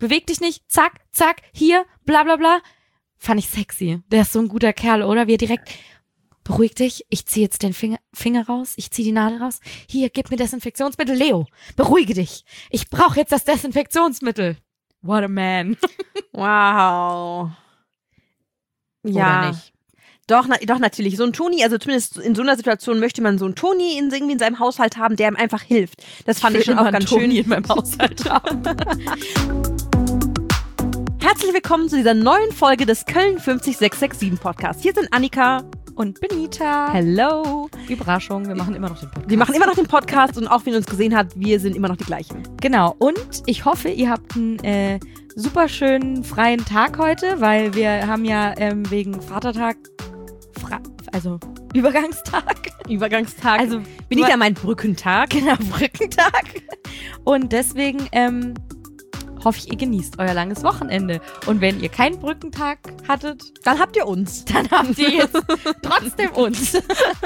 beweg dich nicht, zack, zack, hier, bla bla bla. Fand ich sexy. Der ist so ein guter Kerl, oder? Wie er direkt, beruhig dich, ich ziehe jetzt den Finger raus, ich ziehe die Nadel raus. Hier, gib mir Desinfektionsmittel. Leo, beruhige dich. Ich brauche jetzt das Desinfektionsmittel. What a man. Wow. Ja. Oder nicht? Doch, natürlich. So ein Toni, also zumindest in so einer Situation möchte man so einen Toni irgendwie in seinem Haushalt haben, der ihm einfach hilft. Das fand ich schon auch ganz schön. In meinem Haushalt haben. Herzlich willkommen zu dieser neuen Folge des Köln 50667 Podcasts. Hier sind Annika und Benita. Hello. Überraschung, wir machen immer noch den Podcast. Wir machen immer noch den Podcast und auch wenn ihr uns gesehen habt, wir sind immer noch die gleichen. Genau, und ich hoffe, ihr habt einen super schönen freien Tag heute, weil wir haben ja wegen Vatertag, also Übergangstag. Also Benita meint Brückentag. Genau, Brückentag. Und deswegen hoffe ich, ihr genießt euer langes Wochenende. Und wenn ihr keinen Brückentag hattet, dann habt ihr uns. Dann habt ihr jetzt trotzdem uns.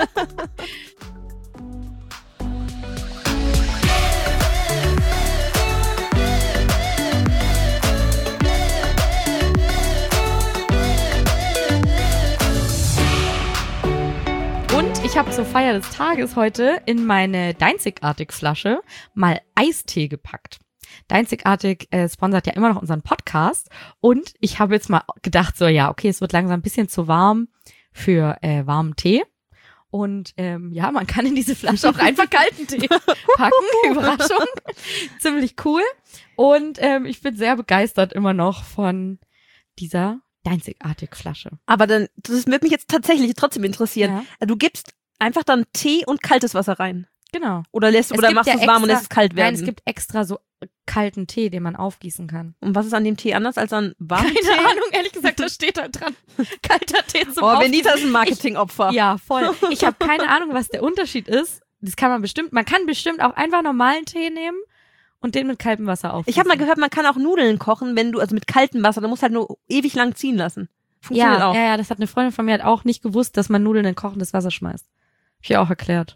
Und ich habe zur Feier des Tages heute in meine Deinzigartig-Flasche mal Eistee gepackt. Deinzigartig sponsert ja immer noch unseren Podcast und ich habe jetzt mal gedacht, so ja, okay, es wird langsam ein bisschen zu warm für warmen Tee und ja, man kann in diese Flasche auch einfach kalten Tee packen, Überraschung, ziemlich cool und ich bin sehr begeistert immer noch von dieser Deinzigartig-Flasche. Aber dann, das wird mich jetzt tatsächlich trotzdem interessieren. Ja. Du gibst einfach dann Tee und kaltes Wasser rein. Genau. Oder machst du es warm und lässt es kalt werden? Nein, es gibt extra so kalten Tee, den man aufgießen kann. Und was ist an dem Tee anders als an warmem Tee? Keine Ahnung, ehrlich gesagt, da steht da dran. Kalter Tee zum Aufgießen. Benita ist ein Marketingopfer. Ja, voll. Ich habe keine Ahnung, was der Unterschied ist. Das kann man kann bestimmt auch einfach normalen Tee nehmen und den mit kaltem Wasser aufgießen. Ich habe mal gehört, man kann auch Nudeln kochen, also mit kaltem Wasser, da musst halt nur ewig lang ziehen lassen. Funktioniert auch. Ja, das hat eine Freundin von mir hat auch nicht gewusst, dass man Nudeln in kochendes Wasser schmeißt. Hab ich ihr auch erklärt.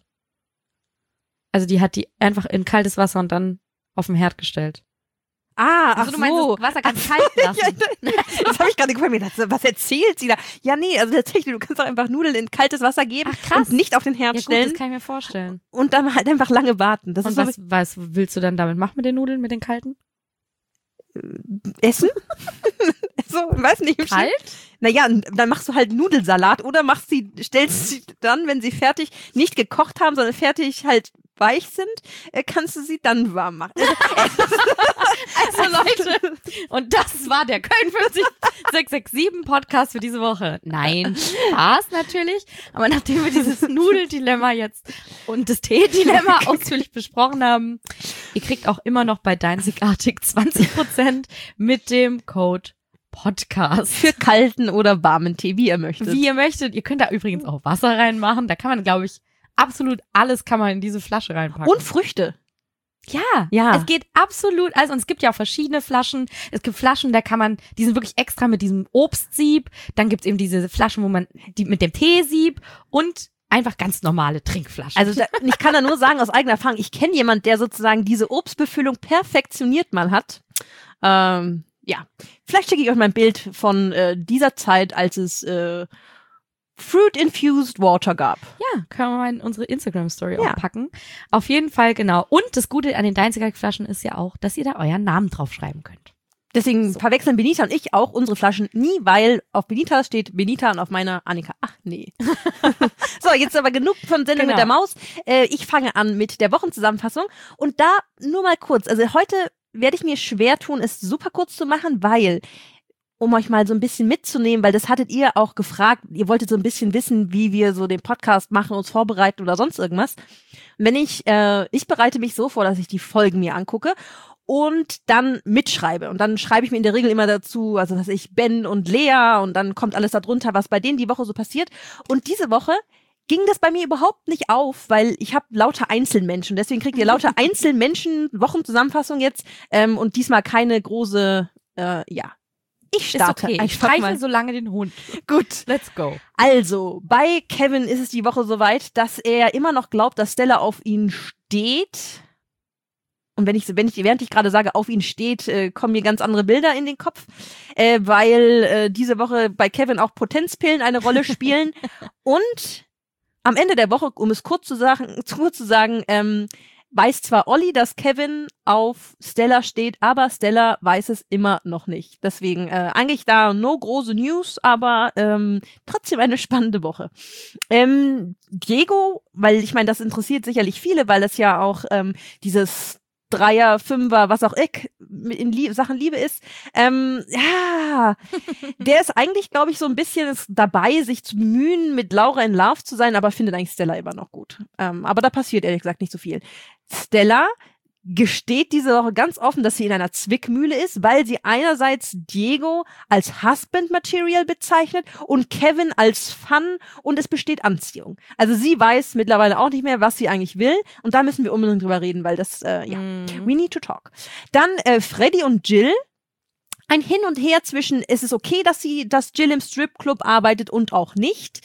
Also die hat die einfach in kaltes Wasser und dann auf den Herd gestellt. Ach du meinst, das Wasser ganz kalt lassen. Das habe ich gerade gefragt. Was erzählt sie da? Ja, nee, also tatsächlich, du kannst auch einfach Nudeln in kaltes Wasser geben und nicht auf den Herd stellen. Das kann ich mir vorstellen. Und dann halt einfach lange warten. Das und ist was willst du dann damit machen mit den Nudeln, mit den kalten? Essen? So, weiß nicht. Kalt? Naja, dann machst du halt Nudelsalat oder stellst sie dann, wenn sie fertig nicht gekocht haben, sondern fertig halt weich sind, kannst du sie dann warm machen. Also Leute, und das war der Köln 50667 Podcast für diese Woche. Nein, Spaß natürlich, aber nachdem wir dieses Nudeldilemma jetzt und das Tee-Dilemma ausführlich besprochen haben, ihr kriegt auch immer noch bei Deinzigartig 20% mit dem Code Podcast. Für kalten oder warmen Tee, wie ihr möchtet. Wie ihr möchtet. Ihr könnt da übrigens auch Wasser reinmachen. Da kann man, glaube ich, absolut alles kann man in diese Flasche reinpacken. Und Früchte. Ja. Es geht absolut, und es gibt ja auch verschiedene Flaschen. Es gibt Flaschen, die sind wirklich extra mit diesem Obstsieb. Dann gibt's eben diese Flaschen, wo man die mit dem Teesieb und einfach ganz normale Trinkflaschen. Also ich kann da nur sagen aus eigener Erfahrung, ich kenne jemanden, der sozusagen diese Obstbefüllung perfektioniert mal hat. Ja, vielleicht schicke ich euch mal ein Bild von dieser Zeit, als es Fruit-Infused Water gab. Ja, können wir mal in unsere Instagram-Story auch packen. Auf jeden Fall, genau. Und das Gute an den Deinzigartig-Flaschen ist ja auch, dass ihr da euren Namen draufschreiben könnt. Deswegen verwechseln Benita und ich auch unsere Flaschen nie, weil auf Benita steht Benita und auf meiner Annika. Ach nee. So, jetzt aber genug von Sendung mit der Maus. Ich fange an mit der Wochenzusammenfassung. Und da nur mal kurz. Also heute werde ich mir schwer tun, es super kurz zu machen, weil um euch mal so ein bisschen mitzunehmen, weil das hattet ihr auch gefragt, ihr wolltet so ein bisschen wissen, wie wir so den Podcast machen, uns vorbereiten oder sonst irgendwas. Wenn ich bereite mich so vor, dass ich die Folgen mir angucke und dann mitschreibe. Und dann schreibe ich mir in der Regel immer dazu, also dass ich Ben und Lea und dann kommt alles darunter, was bei denen die Woche so passiert. Und diese Woche ging das bei mir überhaupt nicht auf, weil ich habe lauter Einzelmenschen. Deswegen kriegt ihr lauter Einzelmenschen-Wochenzusammenfassung jetzt und diesmal keine große, Ich starte. Ist okay. Ich streiche so lange den Hund. Gut. Let's go. Also, bei Kevin ist es die Woche soweit, dass er immer noch glaubt, dass Stella auf ihn steht. und während ich gerade sage, auf ihn steht, kommen mir ganz andere Bilder in den Kopf, weil diese Woche bei Kevin auch Potenzpillen eine Rolle spielen. Und am Ende der Woche, um es kurz zu sagen, weiß zwar Olli, dass Kevin auf Stella steht, aber Stella weiß es immer noch nicht. Deswegen eigentlich da no große News, aber trotzdem eine spannende Woche. Diego, weil ich meine, das interessiert sicherlich viele, weil es ja auch dieses Dreier, Fünfer, was auch in Sachen Liebe ist. Ja, der ist eigentlich, glaube ich, so ein bisschen dabei, sich zu bemühen, mit Laura in Love zu sein, aber findet eigentlich Stella immer noch gut. Aber da passiert ehrlich gesagt nicht so viel. Stella gesteht diese Woche ganz offen, dass sie in einer Zwickmühle ist, weil sie einerseits Diego als Husband Material bezeichnet und Kevin als Fun und es besteht Anziehung. Also sie weiß mittlerweile auch nicht mehr, was sie eigentlich will und da müssen wir unbedingt drüber reden, weil das, we need to talk. Dann Freddy und Jill. Ein Hin und Her zwischen, es ist okay, dass Jill im Stripclub arbeitet und auch nicht.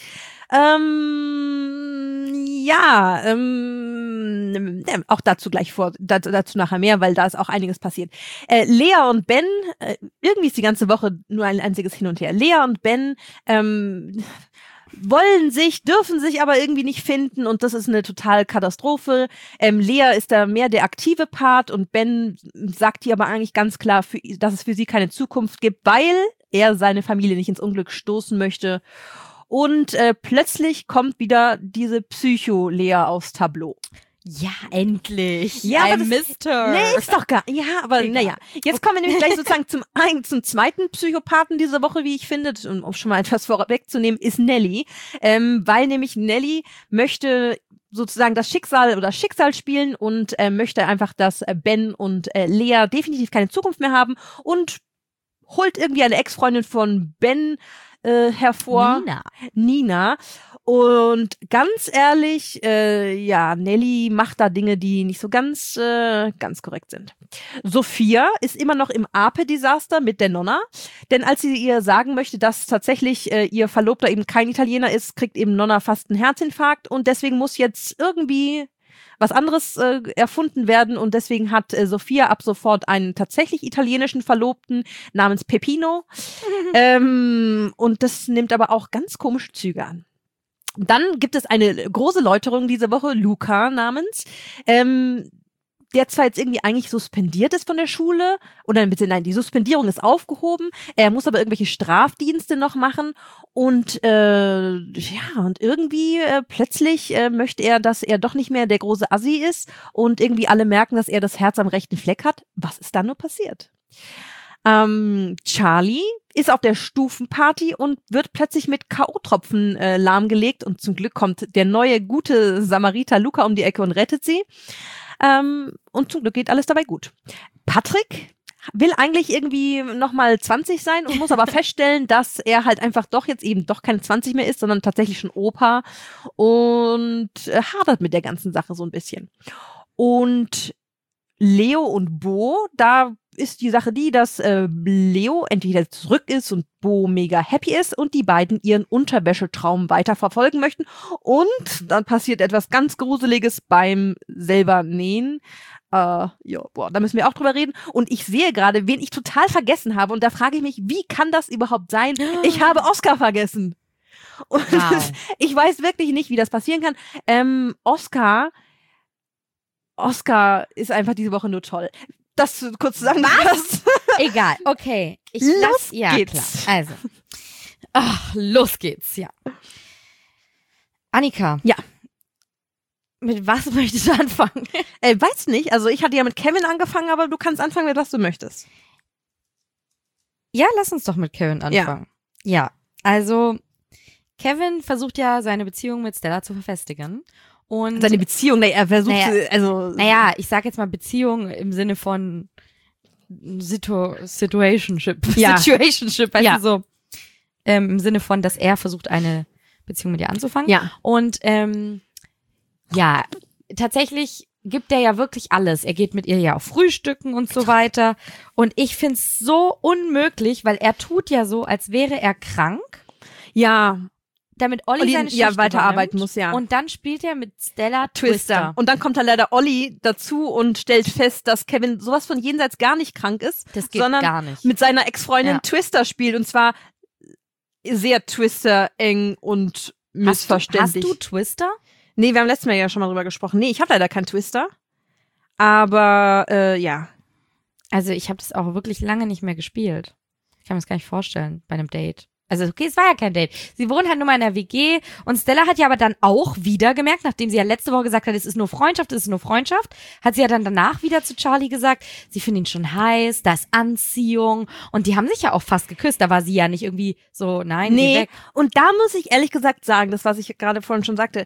Auch dazu dazu nachher mehr, weil da ist auch einiges passiert. Lea und Ben, irgendwie ist die ganze Woche nur ein einziges Hin und Her. Lea und Ben, dürfen sich aber irgendwie nicht finden und das ist eine total Katastrophe. Lea ist da mehr der aktive Part und Ben sagt hier aber eigentlich ganz klar, dass es für sie keine Zukunft gibt, weil er seine Familie nicht ins Unglück stoßen möchte. Und plötzlich kommt wieder diese Psycho-Lea aufs Tableau. Ja, endlich. Ja, I missed her. Nee, ist doch gar. Ja, aber naja. Jetzt kommen wir nämlich gleich sozusagen zum zweiten Psychopathen dieser Woche, wie ich finde, um schon mal etwas vorwegzunehmen, ist Nelly. Weil nämlich Nelly möchte sozusagen das Schicksal spielen und möchte einfach, dass Ben und Lea definitiv keine Zukunft mehr haben und holt irgendwie eine Ex-Freundin von Ben hervor. Nina. Und ganz ehrlich, Nelly macht da Dinge, die nicht so ganz korrekt sind. Sophia ist immer noch im Ape-Desaster mit der Nonna, denn als sie ihr sagen möchte, dass tatsächlich ihr Verlobter eben kein Italiener ist, kriegt eben Nonna fast einen Herzinfarkt und deswegen muss jetzt irgendwie was anderes erfunden werden und deswegen hat Sophia ab sofort einen tatsächlich italienischen Verlobten namens Peppino und das nimmt aber auch ganz komische Züge an. Dann gibt es eine große Läuterung diese Woche, Luca namens, der zwar jetzt irgendwie eigentlich suspendiert ist von der Schule, oder nein, die Suspendierung ist aufgehoben, er muss aber irgendwelche Strafdienste noch machen und und irgendwie plötzlich möchte er, dass er doch nicht mehr der große Assi ist und irgendwie alle merken, dass er das Herz am rechten Fleck hat. Was ist da nur passiert? Charlie ist auf der Stufenparty und wird plötzlich mit K.O.-Tropfen lahmgelegt und zum Glück kommt der neue gute Samariter Luca um die Ecke und rettet sie. Und zum Glück geht alles dabei gut. Patrick will eigentlich irgendwie nochmal 20 sein und muss aber feststellen, dass er halt einfach doch keine 20 mehr ist, sondern tatsächlich schon Opa und hadert mit der ganzen Sache so ein bisschen. Und Leo und Bo, da ist die Sache die, dass Leo entweder zurück ist und Bo mega happy ist und die beiden ihren Unterwäschetraum weiter verfolgen möchten. Und dann passiert etwas ganz Gruseliges beim selber Nähen. Da müssen wir auch drüber reden. Und ich sehe gerade, wen ich total vergessen habe. Und da frage ich mich, wie kann das überhaupt sein? Ich habe Oscar vergessen. Und ich weiß wirklich nicht, wie das passieren kann. Oscar ist einfach diese Woche nur toll. Das kurz zusammengefasst. Egal, okay. Los geht's. Klar. Also, los geht's, ja. Annika. Ja. Mit was möchtest du anfangen? Weiß nicht, also ich hatte ja mit Kevin angefangen, aber du kannst anfangen mit was du möchtest. Ja, lass uns doch mit Kevin anfangen. Ja, also Kevin versucht ja seine Beziehung mit Stella zu verfestigen. Und seine Beziehung, er versucht, ich sag jetzt mal Beziehung im Sinne von Situationship. Ja. Situationship, weißt du, so im Sinne von, dass er versucht, eine Beziehung mit ihr anzufangen. Ja. Und tatsächlich gibt er ja wirklich alles. Er geht mit ihr ja auf Frühstücken und so weiter. Und ich find's so unmöglich, weil er tut ja so, als wäre er krank. Ja. damit Olli seine Schicht weiterarbeiten übernimmt. muss, ja. Und dann spielt er mit Stella Twister. Und dann kommt dann leider Olli dazu und stellt fest, dass Kevin sowas von jenseits gar nicht krank ist, Das geht sondern gar nicht. mit seiner Ex-Freundin Ja. Twister spielt und zwar sehr Twister eng und missverständlich. Hast du Twister? Nee, wir haben letztes Mal ja schon mal drüber gesprochen. Nee, ich habe leider keinen Twister. Aber ja. Also ich habe das auch wirklich lange nicht mehr gespielt. Ich kann mir das gar nicht vorstellen bei einem Date. Also okay, es war ja kein Date. Sie wohnen halt nur mal in der WG und Stella hat ja aber dann auch wieder gemerkt, nachdem sie ja letzte Woche gesagt hat, es ist nur Freundschaft, hat sie ja dann danach wieder zu Charlie gesagt, sie findet ihn schon heiß, da ist Anziehung und die haben sich ja auch fast geküsst, da war sie ja nicht irgendwie so, nein, geh weg. Und da muss ich ehrlich gesagt sagen, das, was ich gerade vorhin schon sagte,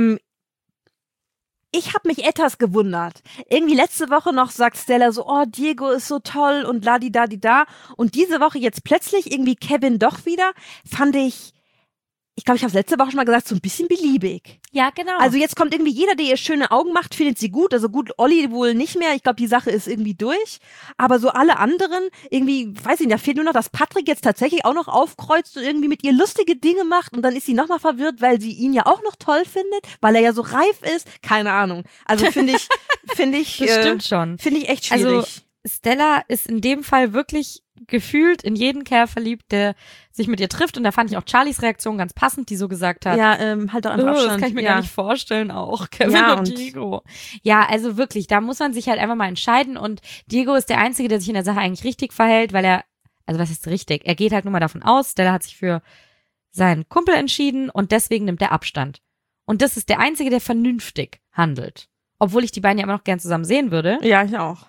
ich habe mich etwas gewundert. Irgendwie letzte Woche noch sagt Stella so, oh, Diego ist so toll und la-di-da-di-da. Und diese Woche jetzt plötzlich irgendwie Kevin doch wieder, fand ich glaube, ich habe es letzte Woche schon mal gesagt, so ein bisschen beliebig. Ja, genau. Also jetzt kommt irgendwie jeder, der ihr schöne Augen macht, findet sie gut. Also gut, Olli wohl nicht mehr. Ich glaube, die Sache ist irgendwie durch. Aber so alle anderen, irgendwie, weiß ich nicht, da fehlt nur noch, dass Patrick jetzt tatsächlich auch noch aufkreuzt und irgendwie mit ihr lustige Dinge macht. Und dann ist sie nochmal verwirrt, weil sie ihn ja auch noch toll findet, weil er ja so reif ist. Keine Ahnung. Also finde ich, das stimmt schon. Finde ich echt schwierig. Also Stella ist in dem Fall wirklich gefühlt in jeden Kerl verliebt, der sich mit ihr trifft. Und da fand ich auch Charlies Reaktion ganz passend, die so gesagt hat. Ja, halt doch einfach Abstand. Das kann ich mir gar nicht vorstellen auch, Kevin Ja, und Diego. Ja, also wirklich, da muss man sich halt einfach mal entscheiden. Und Diego ist der Einzige, der sich in der Sache eigentlich richtig verhält, weil er, also was ist richtig? Er geht halt nur mal davon aus, Stella hat sich für seinen Kumpel entschieden und deswegen nimmt er Abstand. Und das ist der Einzige, der vernünftig handelt. Obwohl ich die beiden ja immer noch gern zusammen sehen würde. Ja, ich auch.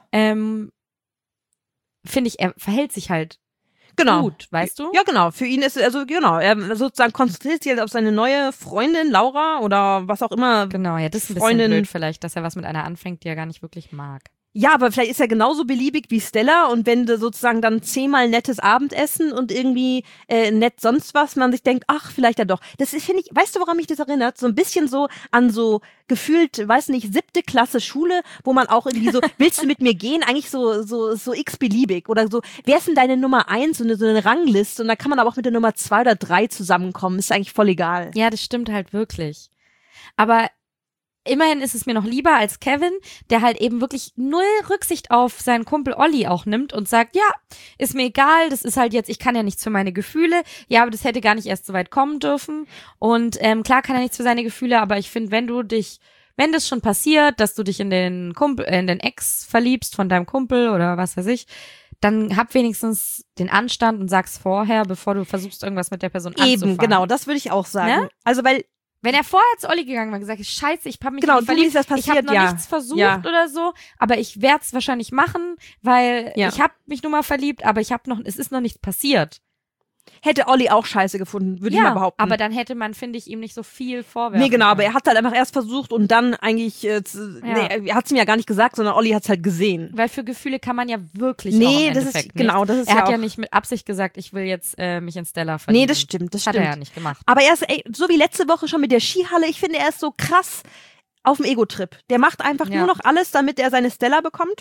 Finde ich, er verhält sich halt Genau. gut, weißt du? Ja, genau. Für ihn ist es, also genau, er sozusagen konzentriert sich jetzt auf seine neue Freundin, Laura, oder was auch immer. Genau, ja, das ist ein Freundin. bisschen blöd vielleicht, dass er was mit einer anfängt, die er gar nicht wirklich mag. Ja, aber vielleicht ist er genauso beliebig wie Stella und wenn du sozusagen dann 10-mal nettes Abendessen und irgendwie nett sonst was, man sich denkt, ach, vielleicht ja doch. Das ist, finde ich, weißt du, woran mich das erinnert? So ein bisschen so an so gefühlt, weiß nicht, 7. Klasse Schule, wo man auch irgendwie so, willst du mit mir gehen? Eigentlich so x-beliebig oder so, wer ist denn deine Nummer 1? So eine Rangliste und da kann man aber auch mit der Nummer 2 oder 3 zusammenkommen. Ist eigentlich voll egal. Ja, das stimmt halt wirklich. Aber immerhin ist es mir noch lieber als Kevin, der halt eben wirklich null Rücksicht auf seinen Kumpel Olli auch nimmt und sagt, ja, ist mir egal, das ist halt jetzt, ich kann ja nichts für meine Gefühle, ja, aber das hätte gar nicht erst so weit kommen dürfen und klar kann er nichts für seine Gefühle, aber ich finde, wenn das schon passiert, dass du dich in den Ex verliebst von deinem Kumpel oder was weiß ich, dann hab wenigstens den Anstand und sag's vorher, bevor du versuchst, irgendwas mit der Person anzufangen. Eben, genau, das würde ich auch sagen. Ne? Also, weil wenn er vorher zu Olli gegangen war und gesagt, scheiße, ich hab mich genau, nicht verliebt, das passiert, ich habe noch ja. nichts versucht Ja. oder so, aber ich werde es wahrscheinlich machen, weil Ja. ich habe mich nur mal verliebt, aber es ist noch nichts passiert. hätte Olli auch scheiße gefunden, würde ich mal behaupten. aber dann hätte man, finde ich, ihm nicht so viel vorwerfen Nee, genau, aber können. er hat halt einfach erst versucht und dann eigentlich, er hat es mir ja gar nicht gesagt, sondern Olli hat es halt gesehen. Weil für Gefühle kann man ja wirklich Nee, auch im das ist- Endeffekt genau, nicht. das ist er ja hat ja auch- nicht mit Absicht gesagt, ich will jetzt mich in Stella verlieben. Nee, das stimmt, das Hat stimmt. er ja nicht gemacht. Aber er ist, so wie letzte Woche schon mit der Skihalle, ich finde, er ist so krass auf dem Ego-Trip. Der macht einfach Ja. nur noch alles, damit er seine Stella bekommt.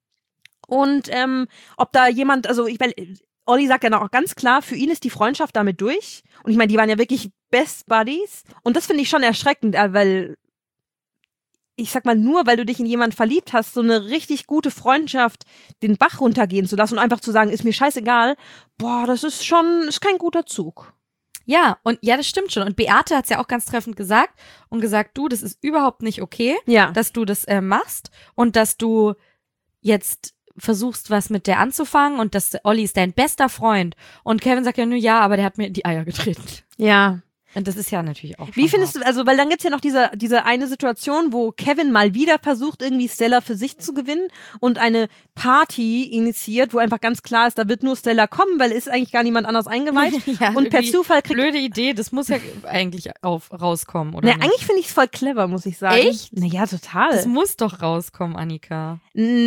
Und ob da jemand, also ich meine, Olli sagt ja noch auch ganz klar, für ihn ist die Freundschaft damit durch. Und ich meine, die waren ja wirklich Best Buddies. Und das finde ich schon erschreckend, weil ich sag mal, nur weil du dich in jemanden verliebt hast, so eine richtig gute Freundschaft den Bach runtergehen zu lassen und einfach zu sagen, ist mir scheißegal, boah, das ist kein guter Zug. Ja, und ja, das stimmt schon. Und Beate hat es ja auch ganz treffend gesagt und gesagt, du, das ist überhaupt nicht okay, Ja. dass du das machst und dass du jetzt versuchst, was mit der anzufangen und dass Olli ist dein bester Freund. Und Kevin sagt ja nur, ja, aber der hat mir in die Eier getreten. Ja. Und das ist ja natürlich auch Wie schon findest hart. du, also, weil dann gibt's ja noch diese eine Situation, wo Kevin mal wieder versucht, irgendwie Stella für sich zu gewinnen und eine Party initiiert, wo einfach ganz klar ist, da wird nur Stella kommen, weil ist eigentlich gar niemand anders eingeweiht. Ja, und per irgendwie Zufall kriegt. blöde Idee, das muss ja eigentlich rauskommen, oder Ne, nicht? eigentlich finde ich es voll clever, muss ich sagen. Echt? Naja, total. Das muss doch rauskommen, Annika.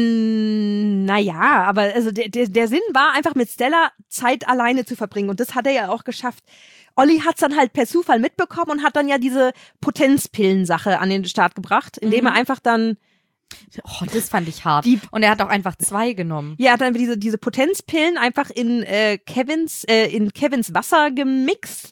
Naja, aber also der Sinn war einfach mit Stella Zeit alleine zu verbringen und das hat er ja auch geschafft. Olli hat's dann halt per Zufall mitbekommen und hat dann ja diese Potenzpillen-Sache an den Start gebracht, indem er einfach dann, Oh, das fand ich hart. Und er hat auch einfach 2 genommen. ja, hat dann diese Potenzpillen einfach in Kevins Wasser gemixt.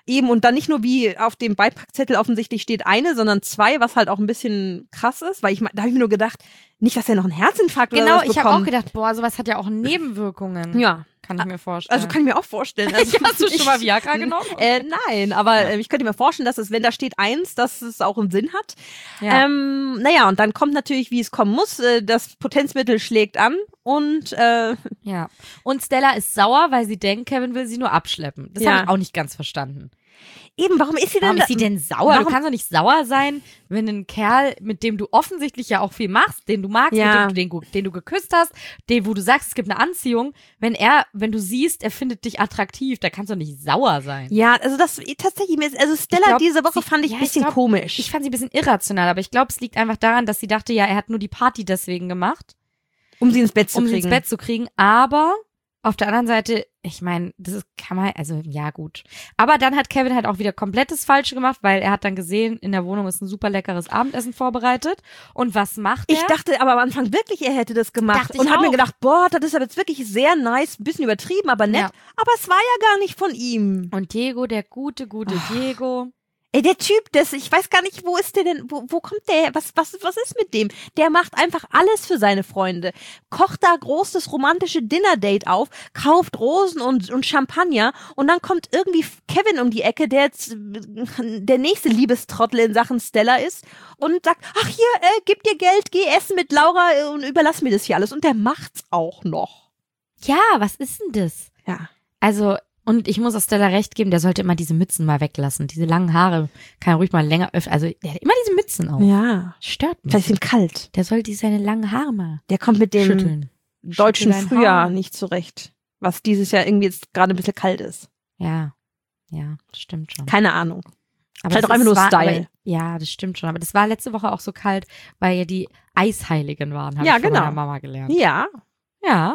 Eben, und dann nicht nur wie auf dem Beipackzettel offensichtlich steht eine, sondern 2, was halt auch ein bisschen krass ist, weil da habe ich mir nur gedacht, nicht, dass er noch einen Herzinfarkt oder sowas bekommt. Genau, ich habe auch gedacht, boah, sowas hat ja auch Nebenwirkungen. Ja. Kann ich mir vorstellen. Also kann ich mir auch vorstellen. Also, hast du schon mal Viagra genommen? Nein, aber ich könnte mir vorstellen, dass es, wenn da steht 1, dass es auch einen Sinn hat. Ja. Naja, und dann kommt natürlich, wie es kommen muss. Das Potenzmittel schlägt an und ja. Und Stella ist sauer, weil sie denkt, Kevin will sie nur abschleppen. Das habe ich auch nicht ganz verstanden. Eben, warum ist sie denn sauer? Du kannst doch nicht sauer sein, wenn ein Kerl, mit dem du offensichtlich ja auch viel machst, den du magst, mit dem den du geküsst hast, wo du sagst, es gibt eine Anziehung, wenn du siehst, er findet dich attraktiv, da kannst du nicht sauer sein. Ja, also das tatsächlich, also Stella diese Woche fand ich ein bisschen komisch. Ich fand sie ein bisschen irrational, aber ich glaube, es liegt einfach daran, dass sie dachte, ja, er hat nur die Party deswegen gemacht. Um sie ins Bett zu kriegen, aber auf der anderen Seite, ich meine, kann man, also ja gut. Aber dann hat Kevin halt auch wieder komplettes Falsche gemacht, weil er hat dann gesehen, in der Wohnung ist ein super leckeres Abendessen vorbereitet. Und was macht er? Ich dachte aber am Anfang wirklich, er hätte das gemacht. Und habe mir gedacht, boah, das ist aber jetzt wirklich sehr nice, ein bisschen übertrieben, aber nett. Ja. Aber es war ja gar nicht von ihm. Und Diego, der gute Diego. Ey, der Typ, ich weiß gar nicht, wo ist der denn, wo kommt der her? Was ist mit dem? Der macht einfach alles für seine Freunde. Kocht da großes romantische Dinner-Date auf, kauft Rosen und Champagner und dann kommt irgendwie Kevin um die Ecke, der jetzt der nächste Liebestrottel in Sachen Stella ist und sagt, ach hier, gib dir Geld, geh essen mit Laura und überlass mir das hier alles. Und der macht's auch noch. Ja, was ist denn das? Ja. Also, und ich muss auch Stella recht geben, der sollte immer diese Mützen mal weglassen. Diese langen Haare kann er ruhig mal länger öffnen. Also der hat immer diese Mützen auf. Ja. Stört mich. Vielleicht sind kalt. Der sollte seine langen Haare mal Der kommt mit dem schütteln. deutschen Frühjahr nicht zurecht. Was dieses Jahr irgendwie jetzt gerade ein bisschen kalt ist. Ja, das stimmt schon. Keine Ahnung. Aber vielleicht auch einfach nur Style. Aber, ja, das stimmt schon. Aber das war letzte Woche auch so kalt, weil ja die Eisheiligen waren, habe ich von meiner Mama gelernt. Ja. Ja.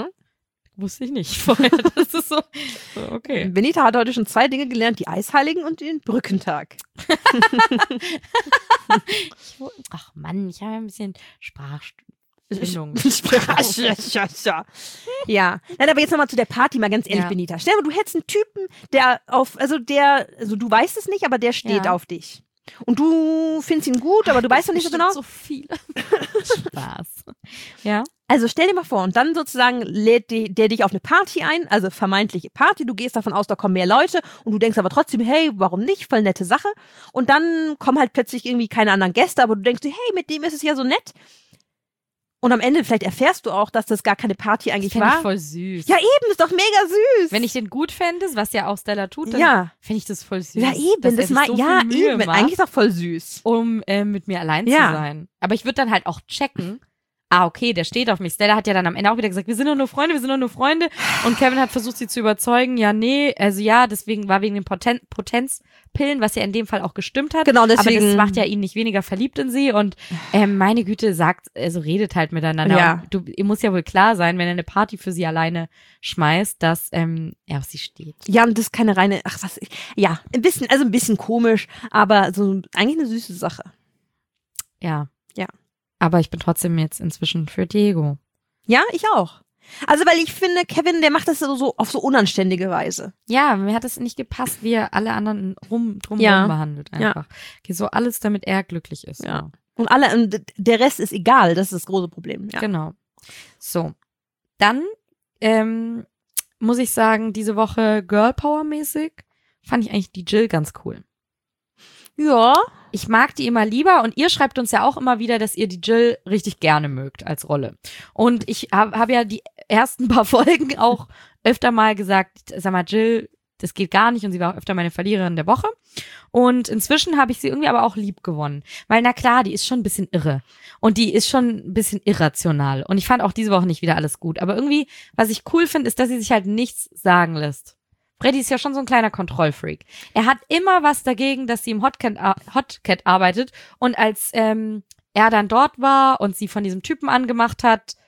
Wusste ich nicht vorher. Das ist so okay. Benita hat heute schon 2 Dinge gelernt, die Eisheiligen und den Brückentag. Ach Mann, ich habe ein bisschen Sprachstörung. Ja. Nein, aber jetzt nochmal zu der Party, mal ganz ehrlich, Benita. Stell dir mal, du hättest einen Typen, also du weißt es nicht, aber der steht auf dich. Und du findest ihn gut, aber du weißt noch nicht so genau. So viele. Spaß. Ja. Also stell dir mal vor, und dann sozusagen lädt der dich auf eine Party ein, also vermeintliche Party. Du gehst davon aus, da kommen mehr Leute und du denkst aber trotzdem, hey, warum nicht? Voll nette Sache. Und dann kommen halt plötzlich irgendwie keine anderen Gäste, aber du denkst dir, hey, mit dem ist es ja so nett. Und am Ende vielleicht erfährst du auch, dass das gar keine Party eigentlich war. Das finde ich voll süß. Ja, eben, ist doch mega süß. Wenn ich den gut fände, was ja auch Stella tut, dann finde ich das voll süß. Ja, eben, das mal, eben, eigentlich ist doch voll süß. Um mit mir allein zu sein. Aber ich würde dann halt auch checken, okay, der steht auf mich. Stella hat ja dann am Ende auch wieder gesagt, wir sind doch nur Freunde. Und Kevin hat versucht, sie zu überzeugen, deswegen war wegen den Potenzpillen, was ja in dem Fall auch gestimmt hat. Genau, deswegen. Aber das macht ja ihn nicht weniger verliebt in sie und meine Güte, redet halt miteinander. Ja. Ihr muss ja wohl klar sein, wenn er eine Party für sie alleine schmeißt, dass er auf sie steht. Ja, und das ist keine reine, ein bisschen komisch, aber so eigentlich eine süße Sache. Ja. Aber ich bin trotzdem jetzt inzwischen für Diego. Ja, ich auch. Also, weil ich finde, Kevin, der macht das so auf so unanständige Weise. Ja, mir hat es nicht gepasst, wie er alle anderen drumherum behandelt einfach. Okay, so alles, damit er glücklich ist. Ja. Und der Rest ist egal, das ist das große Problem. Ja. Genau. So. Dann muss ich sagen, diese Woche Girl Power mäßig fand ich eigentlich die Jill ganz cool. Ja. Ich mag die immer lieber und ihr schreibt uns ja auch immer wieder, dass ihr die Jill richtig gerne mögt als Rolle. Und ich habe ja die ersten paar Folgen auch öfter mal gesagt, sag mal Jill, das geht gar nicht und sie war auch öfter meine Verliererin der Woche. Und inzwischen habe ich sie irgendwie aber auch lieb gewonnen. Weil na klar, die ist schon ein bisschen irre und die ist schon ein bisschen irrational. Und ich fand auch diese Woche nicht wieder alles gut. Aber irgendwie, was ich cool finde, ist, dass sie sich halt nichts sagen lässt. Freddy ist ja schon so ein kleiner Kontrollfreak. Er hat immer was dagegen, dass sie im Hotcat arbeitet. Und als er dann dort war und sie von diesem Typen angemacht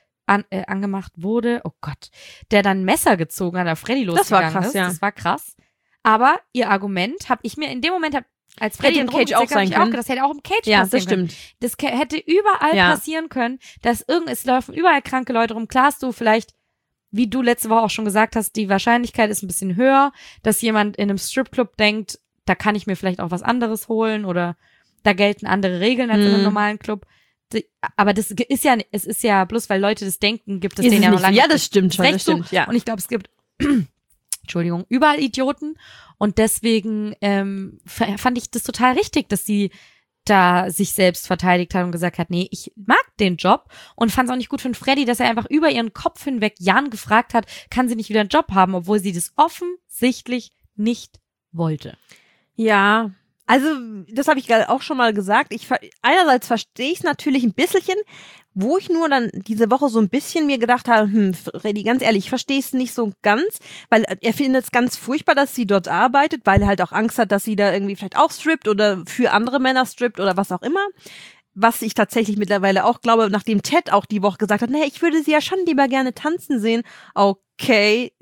wurde, oh Gott, der dann ein Messer gezogen hat, auf Freddy losgegangen ist. Das war krass. Aber ihr Argument habe ich mir in dem Moment, als Freddy im Cage auch sein können. Das hätte auch im Cage passieren können. Ja, das stimmt. Das hätte überall passieren können, es laufen überall kranke Leute rum. Klar hast du vielleicht wie du letzte Woche auch schon gesagt hast, die Wahrscheinlichkeit ist ein bisschen höher, dass jemand in einem Stripclub denkt, da kann ich mir vielleicht auch was anderes holen oder da gelten andere Regeln als in einem normalen Club. Aber das ist ja, es ist ja, bloß weil Leute das denken, gibt es denen ja noch lange. Ja, das stimmt schon, Recht das stimmt, ja. Und ich glaube, es gibt, Entschuldigung, überall Idioten. Und deswegen fand ich das total richtig, dass sie da sich selbst verteidigt hat und gesagt hat, nee, ich mag den Job und fand es auch nicht gut für Freddy, dass er einfach über ihren Kopf hinweg Jan gefragt hat, kann sie nicht wieder einen Job haben, obwohl sie das offensichtlich nicht wollte. Ja, also das habe ich gerade auch schon mal gesagt. Einerseits verstehe ich es natürlich ein bisschen, wo ich nur dann diese Woche so ein bisschen mir gedacht habe, Freddy, ganz ehrlich, ich verstehe es nicht so ganz, weil er findet es ganz furchtbar, dass sie dort arbeitet, weil er halt auch Angst hat, dass sie da irgendwie vielleicht auch strippt oder für andere Männer strippt oder was auch immer. Was ich tatsächlich mittlerweile auch glaube, nachdem Ted auch die Woche gesagt hat, naja, ich würde sie ja schon lieber gerne tanzen sehen. Okay,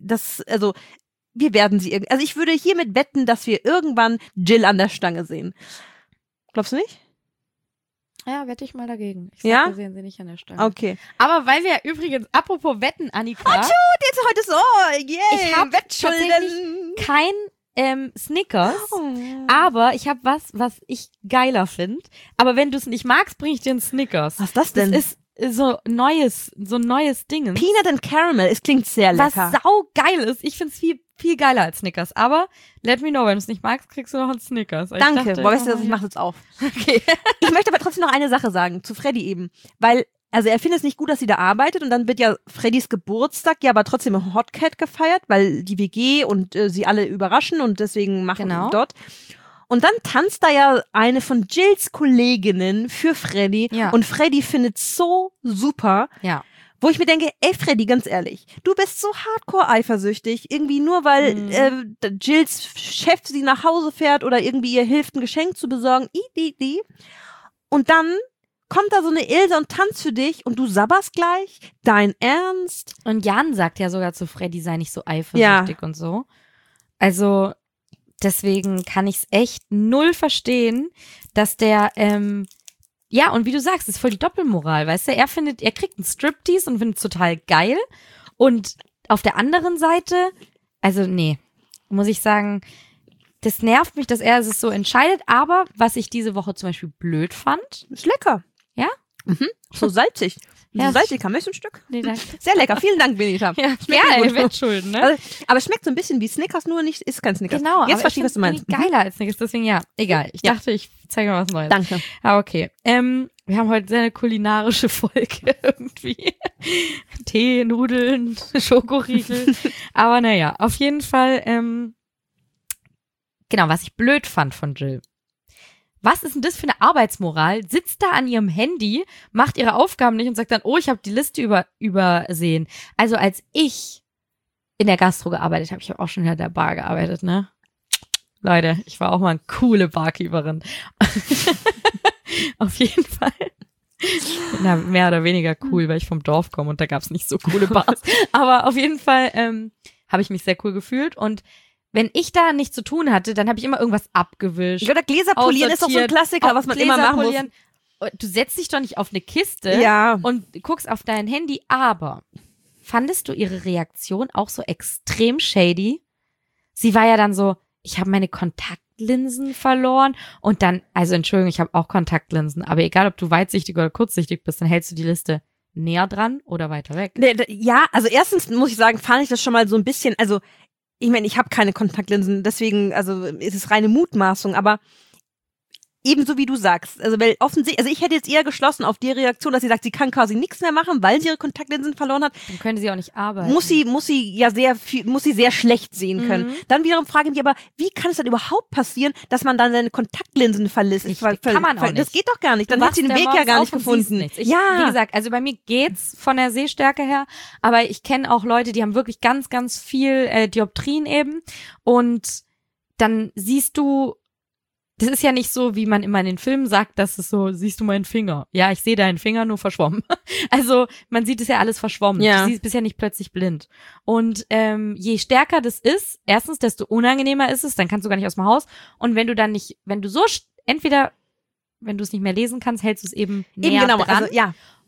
wir werden sie also ich würde hiermit wetten, dass wir irgendwann Jill an der Stange sehen. Glaubst du nicht? Ja, wette ich mal dagegen. Ich sag, Ja? wir sehen sie nicht an der Stange. Okay. Aber weil wir übrigens, apropos Wetten, Annika. Jetzt heute so, yay, Ich habe Wettschulden. tatsächlich kein Snickers, aber ich habe was ich geiler finde. Aber wenn du es nicht magst, bringe ich dir einen Snickers. Was ist das denn? Das ist so ein neues Ding. Peanut and Caramel, es klingt sehr lecker. Was sau geil ist. Ich find's viel geiler als Snickers. Aber let me know, wenn du es nicht magst, kriegst du noch einen Snickers. Danke, weißt du, ich mach jetzt auf. Okay. Ich möchte aber trotzdem noch eine Sache sagen, zu Freddy eben. Weil, also er findet es nicht gut, dass sie da arbeitet und dann wird ja Freddys Geburtstag ja aber trotzdem im Hotcat gefeiert, weil die WG und sie alle überraschen und deswegen machen dort. Und dann tanzt da ja eine von Jills Kolleginnen für Freddy und Freddy findet so super. Ja. Wo ich mir denke, ey Freddy, ganz ehrlich, du bist so hardcore eifersüchtig, irgendwie nur weil Jills Chef sie nach Hause fährt oder irgendwie ihr hilft, ein Geschenk zu besorgen. Und dann kommt da so eine Ilse und tanzt für dich und du sabberst gleich? Dein Ernst? Und Jan sagt ja sogar zu Freddy, sei nicht so eifersüchtig und so. Also deswegen kann ich es echt null verstehen, dass der ja, und wie du sagst, ist voll die Doppelmoral, weißt du? Er kriegt einen Striptease und findet es total geil. Und auf der anderen Seite, also nee, muss ich sagen, das nervt mich, dass er es so entscheidet. Aber was ich diese Woche zum Beispiel blöd fand. Ist lecker. Ja? Mhm. So salzig. Ja. So salzig, kann ein Stück? Nee, danke. Sehr lecker, vielen Dank, Benita. Ja, ihr Wettschulden, ne? Also, aber es schmeckt so ein bisschen wie Snickers, nur nicht, ist kein Snickers. Genau, jetzt verstehe ich, was du meinst. Geiler als Snickers, deswegen ja, egal. Ich dachte, ich zeige mal was Neues. Danke. Ah, okay. Wir haben heute sehr eine kulinarische Folge irgendwie. Tee, Nudeln, Schokoriegel. Aber naja, auf jeden Fall, genau, was ich blöd fand von Jill. Was ist denn das für eine Arbeitsmoral? Sitzt da an ihrem Handy, macht ihre Aufgaben nicht und sagt dann, oh, ich habe die Liste übersehen. Also als ich in der Gastro gearbeitet habe, ich habe auch schon in der Bar gearbeitet, ne? Leute, ich war auch mal eine coole Barkeeperin. Auf jeden Fall. Na, mehr oder weniger cool, weil ich vom Dorf komme und da gab's nicht so coole Bars. Aber auf jeden Fall habe ich mich sehr cool gefühlt und wenn ich da nichts zu tun hatte, dann habe ich immer irgendwas abgewischt. Oder Gläser polieren ist doch so ein Klassiker, was man immer machen muss. Du setzt dich doch nicht auf eine Kiste und guckst auf dein Handy, aber fandest du ihre Reaktion auch so extrem shady? Sie war ja dann so, ich habe meine Kontaktlinsen verloren und dann, also Entschuldigung, ich habe auch Kontaktlinsen, aber egal, ob du weitsichtig oder kurzsichtig bist, dann hältst du die Liste näher dran oder weiter weg. Ja, also erstens muss ich sagen, fand ich das schon mal so ein bisschen, also ich meine, ich habe keine Kontaktlinsen, deswegen, also ist es reine Mutmaßung, aber ebenso wie du sagst, also weil offensichtlich, also ich hätte jetzt eher geschlossen auf die Reaktion, dass sie sagt, sie kann quasi nichts mehr machen, weil sie ihre Kontaktlinsen verloren hat. Dann könnte sie auch nicht arbeiten. Muss sie ja sehr schlecht sehen können. Dann wiederum frage ich mich aber, wie kann es dann überhaupt passieren, dass man dann seine Kontaktlinsen verlässt? Kann man auch nicht. Das geht doch gar nicht. Dann hat sie den Weg ja gar nicht gefunden. Wie gesagt, also bei mir geht's von der Sehstärke her, aber ich kenne auch Leute, die haben wirklich ganz, ganz viel Dioptrien eben und dann siehst du, das ist ja nicht so, wie man immer in den Filmen sagt, dass es so, siehst du meinen Finger? Ja, ich sehe deinen Finger, nur verschwommen. Also man sieht es ja alles verschwommen. Ja. Du siehst nicht plötzlich blind. Und je stärker das ist, erstens, desto unangenehmer ist es, dann kannst du gar nicht aus dem Haus. Und wenn du dann nicht, wenn du es nicht mehr lesen kannst, hältst du es eben näher dran. Also, ja.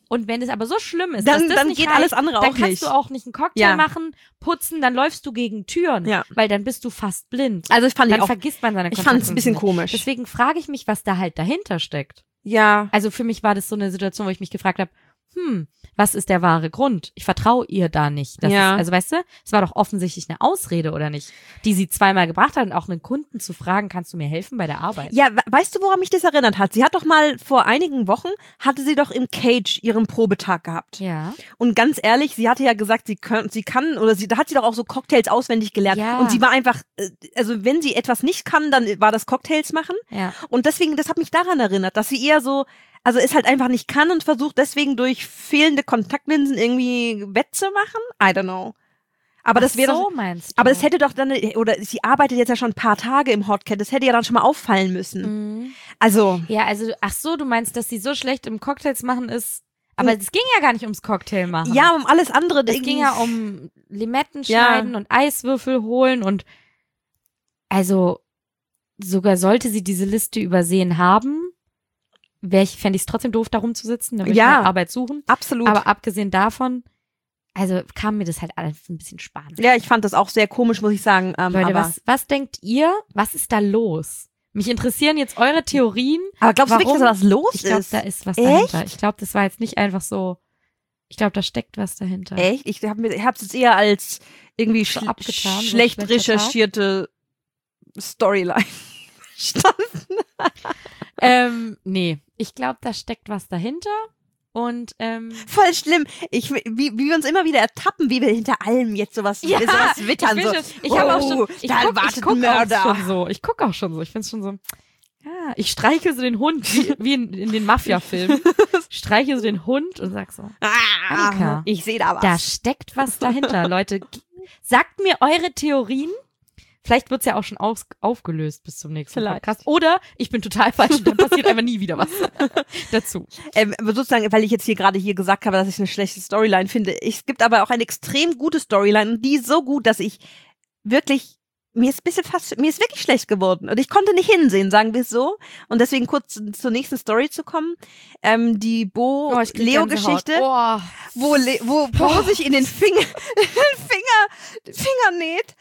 Und wenn es aber so schlimm ist, dann, dass das dann nicht geht reicht, alles andere dann auch kannst nicht. du auch nicht einen Cocktail machen, putzen, dann läufst du gegen Türen, weil dann bist du fast blind. Also dann vergisst man seine Ich fand es ein bisschen nicht. komisch. Deswegen frage ich mich, was da halt dahinter steckt. Ja. Also für mich war das so eine Situation, wo ich mich gefragt habe, was ist der wahre Grund? Ich vertraue ihr da nicht. Also weißt du, es war doch offensichtlich eine Ausrede, oder nicht? Die sie zweimal gebracht hat und auch einen Kunden zu fragen, kannst du mir helfen bei der Arbeit? Ja, weißt du, woran mich das erinnert hat? Sie hat doch mal vor einigen Wochen, hatte sie doch im Cage ihren Probetag gehabt. Ja. Und ganz ehrlich, sie hatte ja gesagt, da hat sie doch auch so Cocktails auswendig gelernt. Ja. Und sie war einfach, also wenn sie etwas nicht kann, dann war das Cocktails machen. Ja. Und deswegen, das hat mich daran erinnert, dass sie eher so, also es halt einfach nicht kann und versucht deswegen durch fehlende Kontaktlinsen irgendwie wettzumachen. I don't know. Aber das wäre so doch, meinst du? aber das hätte doch dann, oder sie arbeitet jetzt ja schon ein paar Tage im Hotcat, das hätte ja dann schon mal auffallen müssen. Also. Ja, also, ach so, du meinst, dass sie so schlecht im Cocktails machen ist, aber es ging ja gar nicht ums Cocktail machen. Ja, um alles andere. Es ging ja um Limetten schneiden und Eiswürfel holen und also sogar sollte sie diese Liste übersehen haben, fände ich es trotzdem doof, da rumzusitzen, dann würde ich meine Arbeit suchen. Absolut. Aber abgesehen davon, also kam mir das halt alles ein bisschen spannend. Ja, ich fand das auch sehr komisch, muss ich sagen. Leute, aber was denkt ihr? Was ist da los? Mich interessieren jetzt eure Theorien. Aber glaubst du wirklich, dass da was los ist? Ich glaube, da ist was dahinter. Ich glaube, das war jetzt nicht einfach so. Ich glaube, da steckt was dahinter. Echt? Ich habe es jetzt eher als irgendwie so abgetan, schlecht recherchierte Storyline verstanden. Nee, ich glaube, da steckt was dahinter. Und voll schlimm. Wie wir uns immer wieder ertappen, wie wir hinter allem jetzt sowas wittern. Ich habe auch schon, ich gucke auch schon so. Ich finde es schon so. Ja, ich streiche so den Hund, wie in den Mafia-Filmen. Streiche so den Hund und sag so, Annika, ich sehe da was. Da steckt was dahinter, Leute. Sagt mir eure Theorien. Vielleicht wird's ja auch schon aufgelöst bis zum nächsten Podcast. Oder ich bin total falsch und dann passiert einfach nie wieder was dazu. Sozusagen, weil ich jetzt gerade gesagt habe, dass ich eine schlechte Storyline finde. Es gibt aber auch eine extrem gute Storyline und die ist so gut, dass ich wirklich, mir ist wirklich schlecht geworden und ich konnte nicht hinsehen, sagen wir es so. Und deswegen kurz zur nächsten Story zu kommen. Die Bo-Leo-Geschichte, wo Bo sich in den Finger näht.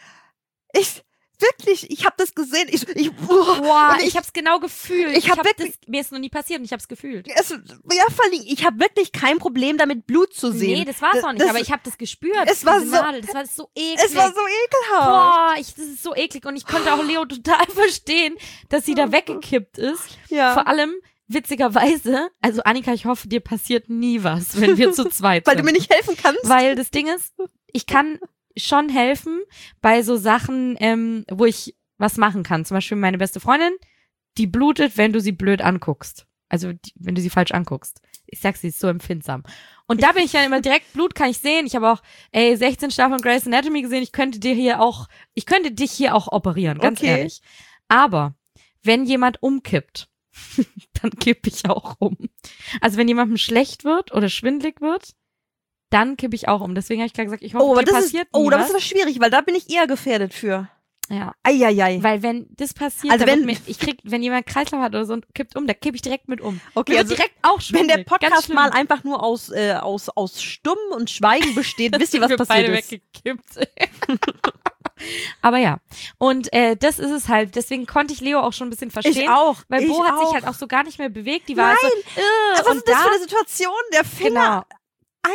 Ich habe das gesehen. Ich habe es genau gefühlt. Mir ist noch nie passiert und ich habe es gefühlt. Ich habe wirklich kein Problem damit, Blut zu sehen. Nee, das war es auch nicht, aber ich habe das gespürt. Das war so eklig. Es war so ekelhaft. Das ist so eklig und ich konnte auch Leo total verstehen, dass sie da weggekippt ist. Ja. Vor allem, witzigerweise, also Annika, ich hoffe, dir passiert nie was, wenn wir zu zweit sind. Weil du mir nicht helfen kannst. Weil das Ding ist, ich kann schon helfen bei so Sachen, wo ich was machen kann. Zum Beispiel meine beste Freundin, die blutet, wenn du sie blöd anguckst. Also wenn du sie falsch anguckst. Ich sag, sie ist so empfindsam. Und da bin ich ja immer direkt, Blut kann ich sehen. Ich habe auch 16 Staffeln Grey's Anatomy gesehen. Ich könnte dich hier auch operieren, ganz ehrlich. Aber wenn jemand umkippt, dann kippe ich auch um. Also wenn jemandem schlecht wird oder schwindelig wird, dann kippe ich auch um. Deswegen habe ich gerade gesagt, ich hoffe, dir passiert nie das ist aber schwierig, weil da bin ich eher gefährdet für. Ja. Eieiei. Weil wenn das passiert, also wenn jemand Kreislauf hat oder so und kippt um, da kippe ich direkt mit um. Okay, also direkt auch schwindelig. Wenn der Podcast mal einfach nur aus Stumm und Schweigen besteht, wisst ihr, was passiert beide ist. Weggekippt. Aber ja. Und das ist es halt. Deswegen konnte ich Leo auch schon ein bisschen verstehen. Ich auch. Weil Bo hat sich halt auch so gar nicht mehr bewegt. Die war was ist das für eine Situation? Der Finger. Genau.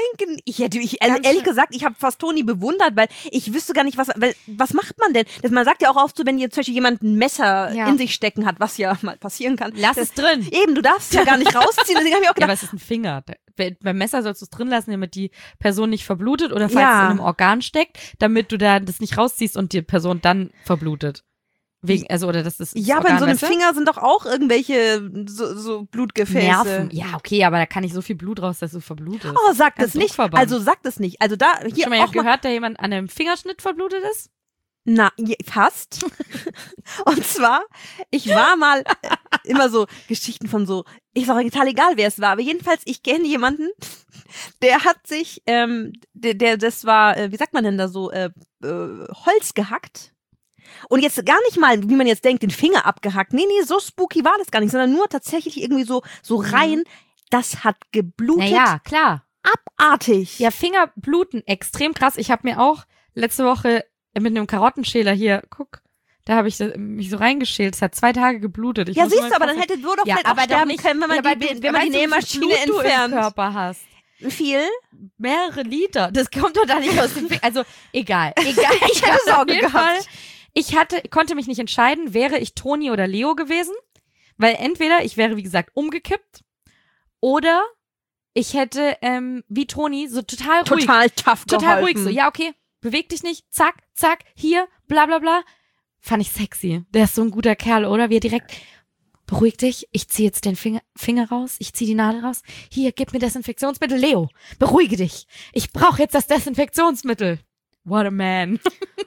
Ehrlich gesagt, ich habe fast Toni bewundert, weil ich wüsste gar nicht, was macht man denn? Man sagt ja auch oft so, wenn jetzt zum Beispiel jemand ein Messer in sich stecken hat, was ja mal passieren kann. Lass es drin. Eben, du darfst es ja gar nicht rausziehen. Deswegen hab ich auch gedacht, aber es ist ein Finger. Beim Messer sollst du es drin lassen, damit die Person nicht verblutet oder falls es in einem Organ steckt, damit du da das nicht rausziehst und die Person dann verblutet. Aber in so einem Finger sind doch auch irgendwelche so Blutgefäße. Nerven. Ja, okay, aber da kann nicht so viel Blut raus, dass du verblutest. Oh, sag das nicht. Also sag das nicht. Also da hier schon mal gehört, dass jemand an einem Fingerschnitt verblutet ist? Na, fast. Und zwar, ich war mal immer so Geschichten von so, ist auch total egal, wer es war, aber jedenfalls, ich kenne jemanden, der hat sich, das war, wie sagt man denn da so, Holz gehackt. Und jetzt gar nicht mal, wie man jetzt denkt, den Finger abgehackt. Nee, so spooky war das gar nicht, sondern nur tatsächlich irgendwie so rein Das hat geblutet. Naja, klar. Abartig. Ja, Finger bluten extrem krass. Ich habe mir auch letzte Woche mit einem Karottenschäler hier, guck, da habe ich mich so reingeschält. Es hat 2 Tage geblutet. Ja, siehst du, aber dann hätte du doch vielleicht auch sterben können, wenn man die Nähmaschine entfernt. Du im Körper hast. Viel? Mehrere Liter. Das kommt doch da nicht aus dem Finger. Also, egal. Ich hatte Sorge gehabt. Ich konnte mich nicht entscheiden, wäre ich Toni oder Leo gewesen. Weil entweder ich wäre, wie gesagt, umgekippt oder ich hätte, wie Toni, so total ruhig. Total tough Total geholfen. ruhig so. Ja, okay, beweg dich nicht. Zack, zack, hier, bla bla bla. Fand ich sexy. Der ist so ein guter Kerl, oder? Wie er direkt, beruhig dich, ich ziehe jetzt den Finger raus, ich ziehe die Nadel raus. Hier, gib mir Desinfektionsmittel. Leo, beruhige dich. Ich brauche jetzt das Desinfektionsmittel. What a man.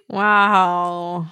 Wow.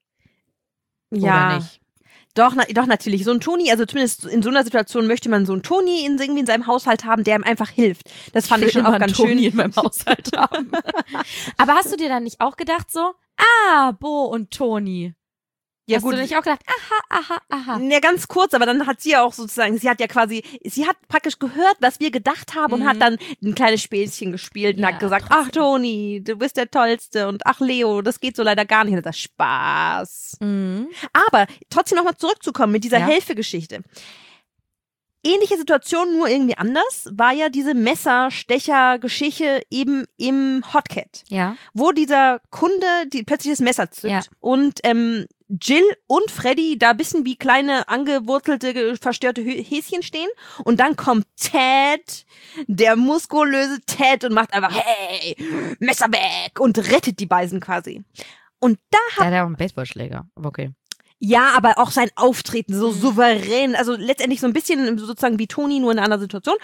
Ja. Oder nicht? Doch, natürlich. So ein Toni, also zumindest in so einer Situation möchte man so einen Toni irgendwie in seinem Haushalt haben, der ihm einfach hilft. Das fand ich schon auch ganz schön. In meinem Haushalt haben. Aber hast du dir dann nicht auch gedacht so, Bo und Toni? Ja, hast gut. du nicht auch gedacht, aha. Ja, ganz kurz, aber dann hat sie ja auch sozusagen, sie hat praktisch gehört, was wir gedacht haben und hat dann ein kleines Spielchen gespielt und Ja, hat gesagt, trotzdem. ach Toni, du bist der Tollste und ach Leo, das geht so leider gar nicht. Und das ist Spaß. Mhm. Aber trotzdem nochmal zurückzukommen mit dieser Ja. Helfergeschichte. Ähnliche Situation, nur irgendwie anders, war ja diese Messerstecher-Geschichte eben im Hotcat, Ja. wo dieser Kunde plötzlich das Messer zückt Ja. und Jill und Freddy da ein bisschen wie kleine angewurzelte, verstörte Häschen stehen und dann kommt Ted, der muskulöse Ted und macht einfach, hey, Messer weg und rettet die beiden quasi. Und da Der hat ja auch einen Baseballschläger, aber okay. ja, aber auch sein Auftreten so souverän, also letztendlich so ein bisschen sozusagen wie Toni, nur in einer anderen Situation.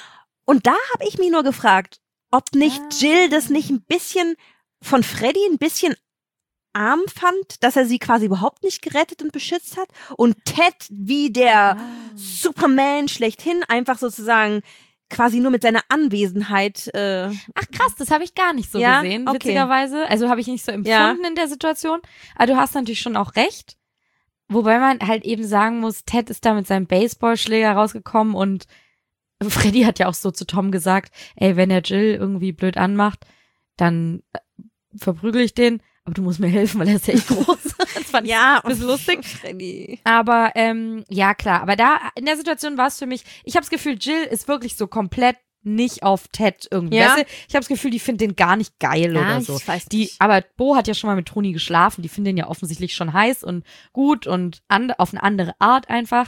Und da habe ich mich nur gefragt, ob nicht Jill das nicht ein bisschen von Freddy ein bisschen arm fand, dass er sie quasi überhaupt nicht gerettet und beschützt hat und Ted wie der Superman schlechthin einfach sozusagen quasi nur mit seiner Anwesenheit Ach krass, das habe ich gar nicht so Ja? gesehen, Okay. witzigerweise. Also habe ich nicht so empfunden in der Situation. Aber du hast natürlich schon auch recht. Wobei man halt eben sagen muss, Ted ist da mit seinem Baseballschläger rausgekommen und Freddy hat ja auch so zu Tom gesagt, ey, wenn er Jill irgendwie blöd anmacht, dann verprügel ich den, aber du musst mir helfen, weil er ist ja echt groß. Das fand ich ein bisschen lustig. Freddy. Aber ja, klar. Aber da in der Situation war es für mich, ich habe das Gefühl, Jill ist wirklich so komplett nicht auf Ted irgendwie. Ja. Weißt du? Ich habe das Gefühl, die finden den gar nicht geil oder so. Ich weiß nicht. Aber Bo hat ja schon mal mit Toni geschlafen. Die finden den ja offensichtlich schon heiß und gut und auf eine andere Art einfach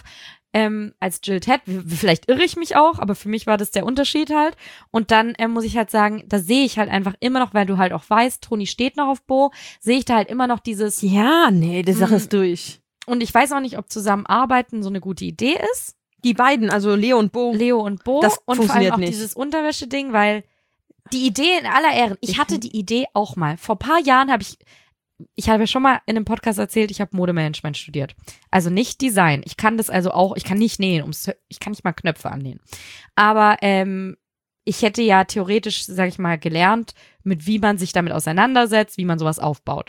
als Jill Ted. Vielleicht irre ich mich auch, aber für mich war das der Unterschied halt. Und dann muss ich halt sagen, da sehe ich halt einfach immer noch, weil du halt auch weißt, Toni steht noch auf Bo, sehe ich da halt immer noch dieses. Ja, nee, die Sache ist durch. Und ich weiß auch nicht, ob Zusammenarbeiten so eine gute Idee ist. Die beiden, also Leo und Bo. Leo und Bo. Das und vor allem funktioniert auch nicht. dieses Unterwäsche-Ding, weil die Idee in aller Ehren, ich hatte die Idee auch mal. Vor ein paar Jahren habe ich habe ja schon mal in einem Podcast erzählt, ich habe Modemanagement studiert. Also nicht Design. Ich kann das also auch, ich kann nicht nähen, ich kann nicht mal Knöpfe annähen. Aber ich hätte ja theoretisch, sag ich mal, gelernt, mit wie man sich damit auseinandersetzt, wie man sowas aufbaut.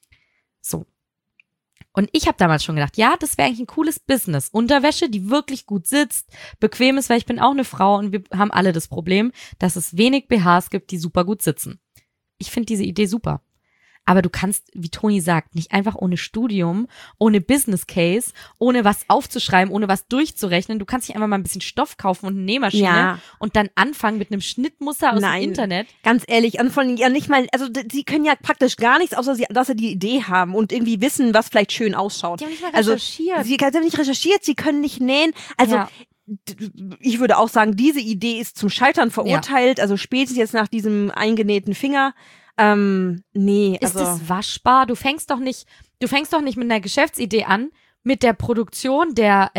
So. Und ich habe damals schon gedacht, ja, das wäre eigentlich ein cooles Business. Unterwäsche, die wirklich gut sitzt, bequem ist, weil ich bin auch eine Frau und wir haben alle das Problem, dass es wenig BHs gibt, die super gut sitzen. Ich finde diese Idee super. Aber du kannst, wie Toni sagt, nicht einfach ohne Studium, ohne Business Case, ohne was aufzuschreiben, ohne was durchzurechnen. Du kannst nicht einfach mal ein bisschen Stoff kaufen und eine Nähmaschine und dann anfangen mit einem Schnittmuster aus dem Internet. Ganz ehrlich, ja nicht mal, also sie können ja praktisch gar nichts, außer dass sie die Idee haben und irgendwie wissen, was vielleicht schön ausschaut. Die haben nicht mal also recherchiert. Sie haben nicht recherchiert, sie können nicht nähen. Also Ja. ich würde auch sagen, diese Idee ist zum Scheitern verurteilt. Also spätestens jetzt nach diesem eingenähten Finger. Nee, Ist also. das waschbar? Du fängst doch nicht mit einer Geschäftsidee an, mit der Produktion der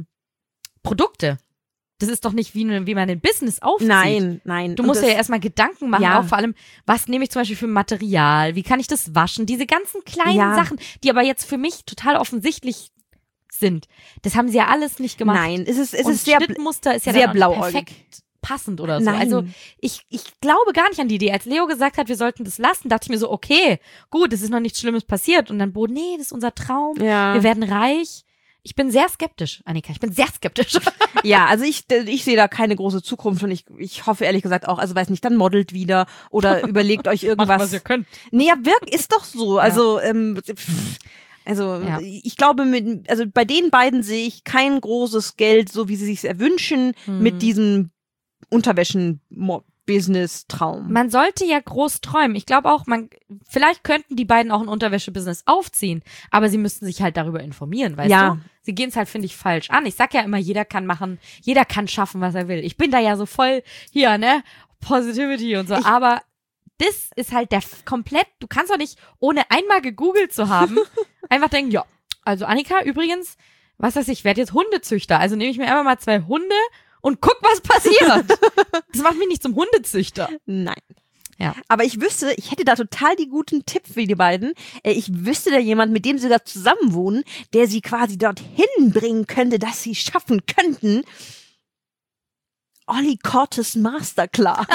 Produkte. Das ist doch nicht, wie man ein Business aufzieht. Nein. Du musst ja erstmal Gedanken machen, Ja. auch vor allem, was nehme ich zum Beispiel für Material, wie kann ich das waschen, diese ganzen kleinen Sachen, die aber jetzt für mich total offensichtlich sind. Das haben sie ja alles nicht gemacht. Nein, es ist Und sehr Schnittmuster ist ja sehr dann blauäugig. perfekt passend oder so. Nein. Also ich glaube gar nicht an die Idee. Als Leo gesagt hat, wir sollten das lassen, dachte ich mir so, okay, gut, es ist noch nichts Schlimmes passiert. Und dann Bo, nee, das ist unser Traum. Ja. Wir werden reich. Ich bin sehr skeptisch, Annika. Ich bin sehr skeptisch. Ja, also ich sehe da keine große Zukunft und ich hoffe ehrlich gesagt auch, also weiß nicht, dann modelt wieder oder überlegt euch irgendwas. Macht, was ihr könnt. Nee, ja, ist doch so. Also, Ja. ich glaube, also bei den beiden sehe ich kein großes Geld, so wie sie sich erwünschen, mit diesem Unterwäschen-Business-Traum. Man sollte ja groß träumen. Ich glaube auch, vielleicht könnten die beiden auch ein Unterwäsche-Business aufziehen, aber sie müssten sich halt darüber informieren, weißt du? Sie gehen es halt, finde ich, falsch an. Ich sag ja immer, jeder kann machen, jeder kann schaffen, was er will. Ich bin da ja so voll hier, ne? Positivity und so, aber das ist halt du kannst doch nicht, ohne einmal gegoogelt zu haben, einfach denken, ja, also Annika, übrigens, was weiß ich werde jetzt Hundezüchter, also nehme ich mir einfach mal 2 Hunde und guck, was passiert. Das macht mich nicht zum Hundezüchter. Nein. Ja. Aber ich hätte da total die guten Tipps für die beiden. Ich wüsste da jemand, mit dem sie da zusammen wohnen, der sie quasi dorthin bringen könnte, dass sie schaffen könnten. Olli Cortes Masterclass.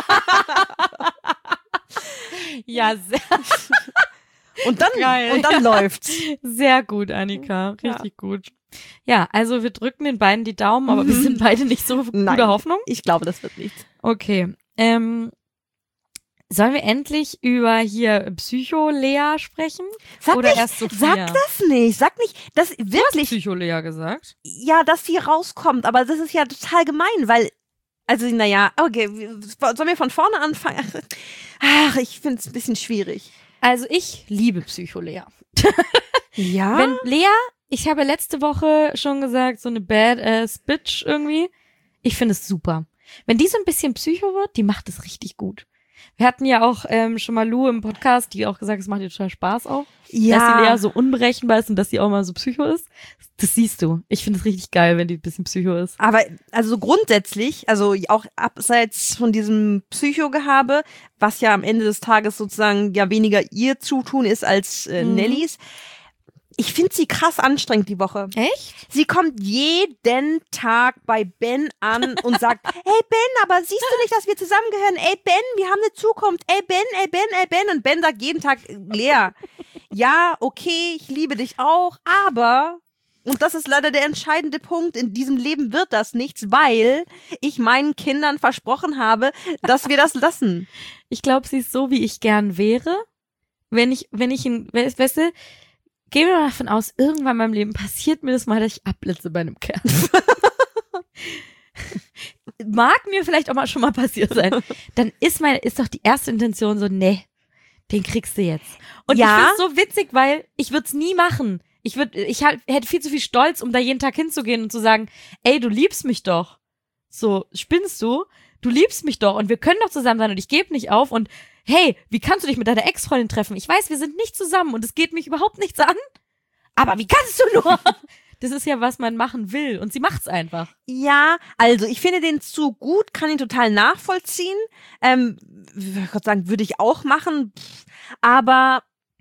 Ja, sehr. Und dann läuft's. Sehr gut, Annika. Richtig gut. Ja, also wir drücken den beiden die Daumen, aber wir sind beide nicht so guter Hoffnung. Ich glaube, das wird nichts. Okay. Sollen wir endlich über hier Psycho-Lea sprechen? Sag das nicht. Sag nicht, dass wirklich. Du hast Psycho-Lea gesagt? Ja, dass sie rauskommt, aber das ist ja total gemein, weil, also, naja, okay, sollen wir von vorne anfangen? Ach, ich finde es ein bisschen schwierig. Also, ich liebe Psycho-Lea. Ja? Wenn Lea, ich habe letzte Woche schon gesagt, so eine Badass Bitch irgendwie. Ich finde es super. Wenn die so ein bisschen Psycho wird, die macht es richtig gut. Wir hatten ja auch schon mal Lou im Podcast, die auch gesagt, es macht ihr total Spaß auch. Ja. Dass sie Lea so unberechenbar ist und dass sie auch mal so Psycho ist. Das siehst du. Ich finde es richtig geil, wenn die ein bisschen Psycho ist. Aber also so grundsätzlich, also auch abseits von diesem Psycho-Gehabe, was ja am Ende des Tages sozusagen ja weniger ihr Zutun ist als Nellies, ich finde sie krass anstrengend die Woche. Echt? Sie kommt jeden Tag bei Ben an und sagt, hey Ben, aber siehst du nicht, dass wir zusammengehören? Ey Ben, wir haben eine Zukunft. Ey Ben, ey Ben, ey Ben. Und Ben sagt jeden Tag, Lea, ja, okay, ich liebe dich auch, aber, und das ist leider der entscheidende Punkt, in diesem Leben wird das nichts, weil ich meinen Kindern versprochen habe, dass wir das lassen. Ich glaube, sie ist so, wie ich gern wäre. Weißt du, gehen wir mal davon aus, irgendwann in meinem Leben passiert mir das mal, dass ich abblitze bei einem Kerl. Mag mir vielleicht auch mal schon mal passiert sein. Dann ist doch die erste Intention so, nee, den kriegst du jetzt. Und ja? Ich finde es so witzig, weil ich würde es nie machen. Ich hätte viel zu viel Stolz, um da jeden Tag hinzugehen und zu sagen, ey, du liebst mich doch. So, spinnst du? Du liebst mich doch und wir können doch zusammen sein und ich gebe nicht auf und hey, wie kannst du dich mit deiner Ex-Freundin treffen? Ich weiß, wir sind nicht zusammen und es geht mich überhaupt nichts an. Aber wie kannst du nur? Das ist ja, was man machen will und sie macht's einfach. Ja, also ich finde den Zug gut, kann ihn total nachvollziehen. Ich würde sagen, würde ich auch machen. Aber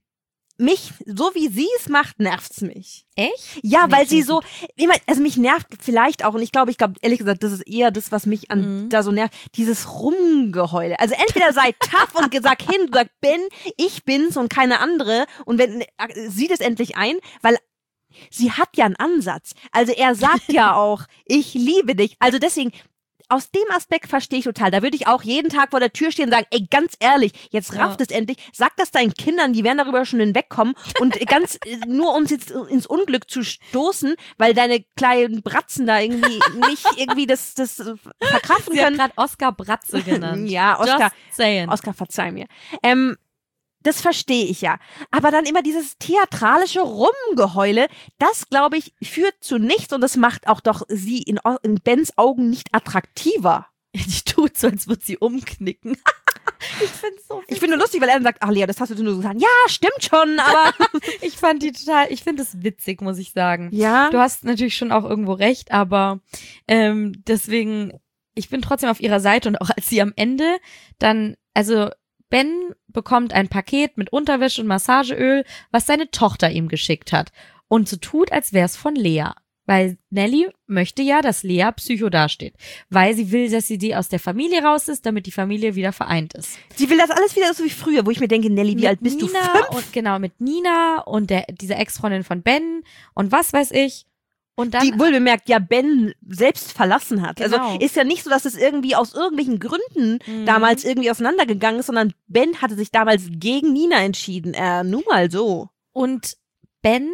so wie sie es macht, nervt's mich. Echt? Ja, weil sie so, also mich nervt vielleicht auch, und ich glaube, ehrlich gesagt, das ist eher das, was mich da so nervt, dieses Rumgeheule. Also entweder sei tough und sag hin, sag Ben, ich bin's und keine andere, und sieh das endlich ein, weil sie hat ja einen Ansatz. Also er sagt ja auch, ich liebe dich. Also deswegen, aus dem Aspekt verstehe ich total. Da würde ich auch jeden Tag vor der Tür stehen und sagen, ey, ganz ehrlich, jetzt rafft es endlich. Sag das deinen Kindern, die werden darüber schon hinwegkommen. Und nur uns jetzt ins Unglück zu stoßen, weil deine kleinen Bratzen da irgendwie nicht irgendwie das verkraften Sie können. Sie hat gerade Oscar Bratze genannt. Ja, Oscar. Just saying. Oscar, verzeih mir. Das verstehe ich ja. Aber dann immer dieses theatralische Rumgeheule, das, glaube ich, führt zu nichts und das macht auch doch sie in Bens Augen nicht attraktiver. Die tut so, als würde sie umknicken. Ich finde es so witzig. Ich finde nur lustig, weil er dann sagt, ach Lea, das hast du nur so gesagt. Ja, stimmt schon, aber ich finde es witzig, muss ich sagen. Ja. Du hast natürlich schon auch irgendwo recht, aber deswegen, ich bin trotzdem auf ihrer Seite und auch als sie am Ende dann, also Ben bekommt ein Paket mit Unterwäsche und Massageöl, was seine Tochter ihm geschickt hat. Und so tut, als wäre es von Lea. Weil Nelly möchte ja, dass Lea psycho dasteht. Weil sie will, dass sie aus der Familie raus ist, damit die Familie wieder vereint ist. Sie will das alles wieder so wie früher, wo ich mir denke, Nelly, wie alt bist du? 5? Und genau, mit Nina und dieser Ex-Freundin von Ben und was weiß ich. Und dann, die wohl bemerkt, ja Ben selbst verlassen hat. Genau. Also ist ja nicht so, dass es irgendwie aus irgendwelchen Gründen damals irgendwie auseinandergegangen ist, sondern Ben hatte sich damals gegen Nina entschieden. Nun mal so. Und Ben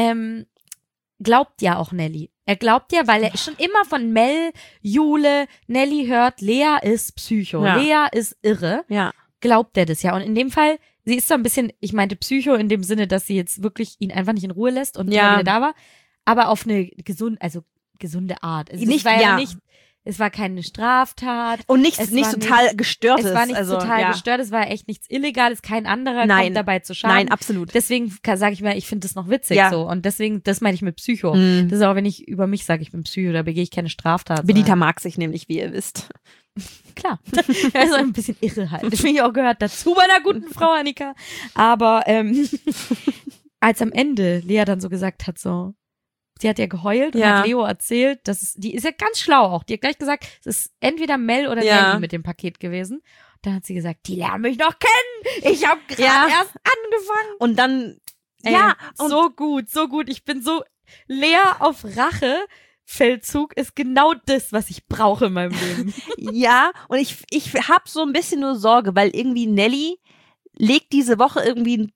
glaubt ja auch Nelly. Er glaubt ja, weil er schon immer von Mel, Jule, Nelly hört, Lea ist Psycho, Ja. Lea ist irre. Ja. Glaubt er das ja. Und in dem Fall, sie ist so ein bisschen, ich meinte Psycho in dem Sinne, dass sie jetzt wirklich ihn einfach nicht in Ruhe lässt und Ja. immer wieder da war, aber auf eine gesunde Art. Also Nicht- es war ja. es war keine Straftat. Und nichts Es nicht war total gestörtes. Es war nicht also, total ja. gestört, es war echt nichts Illegales, kein anderer Nein. kommt dabei zu Schaden. Nein, absolut. Deswegen sage ich mal, ich finde das noch witzig Ja. so. Und deswegen, das meine ich mit Psycho. Mhm. Das ist auch, wenn ich über mich sage, ich bin Psycho, da begehe ich keine Straftat. Benita mag sich nämlich, wie ihr wisst. Klar. Er ist ein bisschen irre halt. Das finde ich auch gehört dazu bei einer guten Frau, Annika. Aber als am Ende Lea dann so gesagt hat, so, sie hat ja geheult und Ja. hat Leo erzählt, die ist ja ganz schlau auch. Die hat gleich gesagt, es ist entweder Mel oder Ja. Nelly mit dem Paket gewesen. Dann hat sie gesagt, die lernen mich noch kennen. Ich habe gerade Ja. erst angefangen. Und dann, Ey, ja, und so gut. Ich bin so leer auf Rachefeldzug ist genau das, was ich brauche in meinem Leben. ja, und ich hab so ein bisschen nur Sorge, weil irgendwie Nelly legt diese Woche irgendwie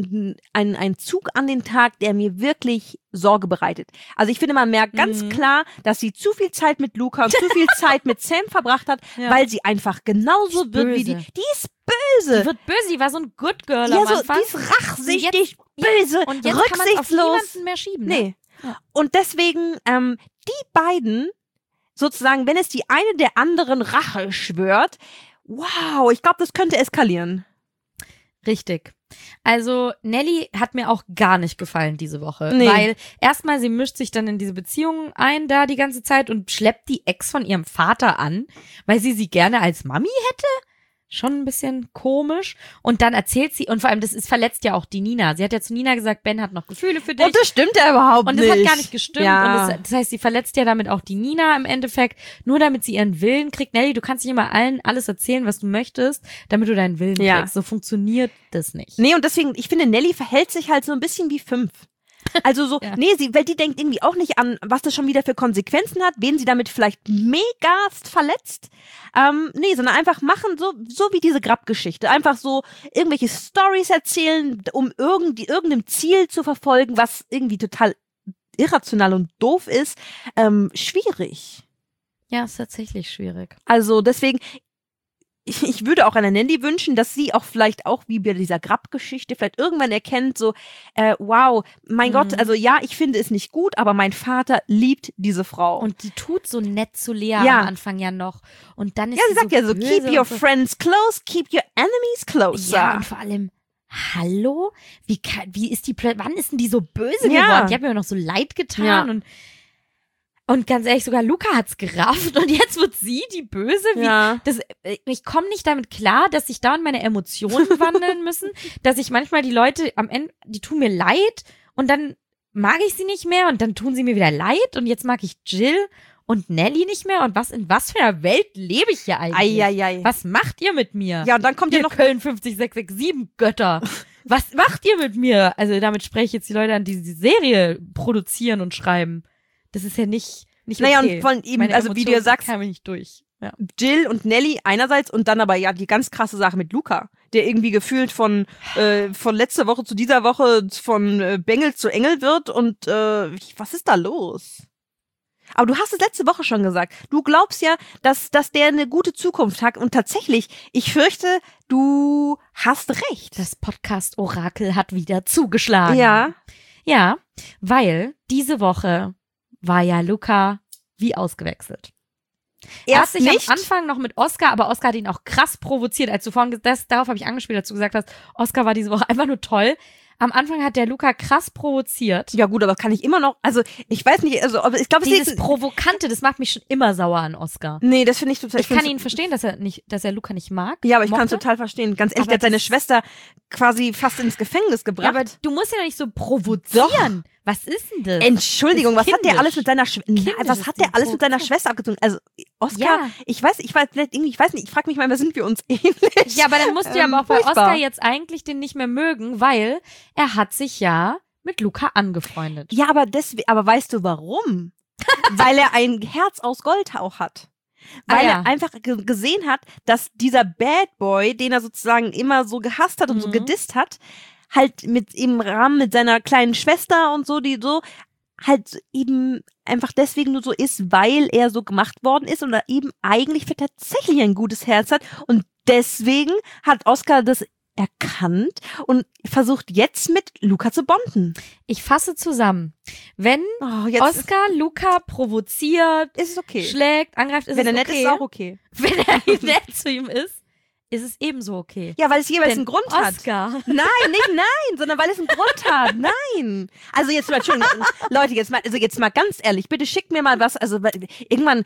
einen Zug an den Tag, der mir wirklich Sorge bereitet. Also ich finde, man merkt ganz klar, dass sie zu viel Zeit mit Luca und zu viel Zeit mit Sam verbracht hat, Ja. weil sie einfach genauso Die ist wird wie böse. die ist böse. Die wird böse, die war so ein Good Girl Ja, am so, Anfang. die ist rachsüchtig, böse, Und jetzt kann man es auf rücksichtslos. niemanden mehr schieben. Ne? Nee. Ja. Und deswegen, die beiden, sozusagen, wenn es die eine der anderen Rache schwört, wow, ich glaube, das könnte eskalieren. Richtig. Also Nelly hat mir auch gar nicht gefallen diese Woche, Nee. weil erstmal sie mischt sich dann in diese Beziehung ein da die ganze Zeit und schleppt die Ex von ihrem Vater an, weil sie gerne als Mami hätte. Schon ein bisschen komisch. Und dann erzählt sie, und vor allem, verletzt ja auch die Nina. Sie hat ja zu Nina gesagt, Ben hat noch Gefühle für dich. Und das stimmt ja überhaupt Und nicht. das hat gar nicht gestimmt. Ja. Und das heißt, sie verletzt ja damit auch die Nina im Endeffekt, nur damit sie ihren Willen kriegt. Nelly, du kannst nicht immer allen alles erzählen, was du möchtest, damit du deinen Willen Ja. kriegst. So funktioniert das nicht. Nee, und deswegen, ich finde, Nelly verhält sich halt so ein bisschen wie 5. Also so, Ja. weil die denkt irgendwie auch nicht an, was das schon wieder für Konsequenzen hat, wen sie damit vielleicht megast verletzt. Sondern einfach machen, so wie diese Grab-Geschichte. Einfach so irgendwelche Stories erzählen, um irgendeinem Ziel zu verfolgen, was irgendwie total irrational und doof ist. Schwierig. Ja, ist tatsächlich schwierig. Also deswegen, ich würde auch einer Nelly wünschen, dass sie auch vielleicht auch wie bei dieser Grab-Geschichte vielleicht irgendwann erkennt, so, wow, mein Gott, also ja, ich finde es nicht gut, aber mein Vater liebt diese Frau. Und die tut so nett zu Lea Ja. am Anfang ja noch. Und dann ist ja, sie sagt so ja so, böse keep your und so. friends close, keep your enemies closer. Ja, und vor allem, hallo? Wie ist wann ist denn die so böse Ja. geworden? Die hat mir noch so leid getan Ja. und ganz ehrlich, sogar Luca hat's gerafft und jetzt wird sie die Böse. Ja. Ich komme nicht damit klar, dass sich dauernd meine Emotionen wandeln müssen, dass ich manchmal die Leute am Ende, die tun mir leid und dann mag ich sie nicht mehr und dann tun sie mir wieder leid und jetzt mag ich Jill und Nelly nicht mehr und in was für einer Welt lebe ich hier eigentlich? Eieiei. Was macht ihr mit mir? Ja, und dann kommt ja Ihr noch, Köln 50667 Götter. Was macht ihr mit mir? Also damit spreche ich jetzt die Leute an, die Serie produzieren und schreiben. Das ist ja nicht naja, okay. und von eben, Meine also wie du ja Emotionen sagst, kam ich nicht durch. Ja. Jill und Nelly einerseits und dann aber ja die ganz krasse Sache mit Luca, der irgendwie gefühlt von letzter Woche zu dieser Woche von Bengel zu Engel wird und was ist da los? Aber du hast es letzte Woche schon gesagt. Du glaubst ja, dass der eine gute Zukunft hat und tatsächlich, ich fürchte, du hast recht. Das Podcast-Orakel hat wieder zugeschlagen. Ja. Ja, weil diese Woche war ja Luca wie ausgewechselt. Er hat sich nicht. am Anfang noch mit Oscar, aber Oscar hat ihn auch krass provoziert, als du vorhin, darauf habe ich angespielt, als du gesagt hast, Oscar war diese Woche einfach nur toll. Am Anfang hat der Luca krass provoziert. Ja gut, aber kann ich immer noch, also ich weiß nicht, also aber ich glaube, es Dieses ist Provokante, das macht mich schon immer sauer an Oscar. nee, das finde ich total. Ich kann ihn verstehen, dass er Luca nicht mag. Ja, aber ich kann es mochte. total verstehen. Ganz ehrlich, Aber der hat seine das- Schwester quasi fast ins Gefängnis Ja, gebracht. aber du musst ja nicht so provozieren. Was ist denn das? Entschuldigung, Das was ist hat der kindisch. alles mit seiner Schwester? Kindisch Was ist hat die der alles mit seiner Provokation. Schwester abgezogen? Also Oscar, Ja. ich weiß nicht, ich frage mich mal, sind wir uns ähnlich? Ja, aber dann musst du ja aber auch bei furchtbar. Oscar jetzt eigentlich den nicht mehr mögen, weil er hat sich ja mit Luca angefreundet. Ja, aber weißt du warum? Weil er ein Herz aus Gold auch hat. Weil er einfach gesehen hat, dass dieser Bad Boy, den er sozusagen immer so gehasst hat und so gedisst hat, halt im Rahmen mit seiner kleinen Schwester und so, die so halt eben einfach deswegen nur so ist, weil er so gemacht worden ist und er eben eigentlich tatsächlich ein gutes Herz hat und deswegen hat Oscar das erkannt und versucht jetzt mit Luca zu bonden. Ich fasse zusammen. Wenn Oscar Luca provoziert, ist es okay. Schlägt, angreift, ist es okay. Wenn er nett ist, ist auch okay. Wenn er nett zu ihm ist es ebenso okay. Ja, weil es jeweils einen Grund Oscar. hat. Nein, sondern weil es einen Grund hat. Nein. Also jetzt mal, Entschuldigung, Leute, jetzt mal ganz ehrlich, bitte schickt mir mal was, also irgendwann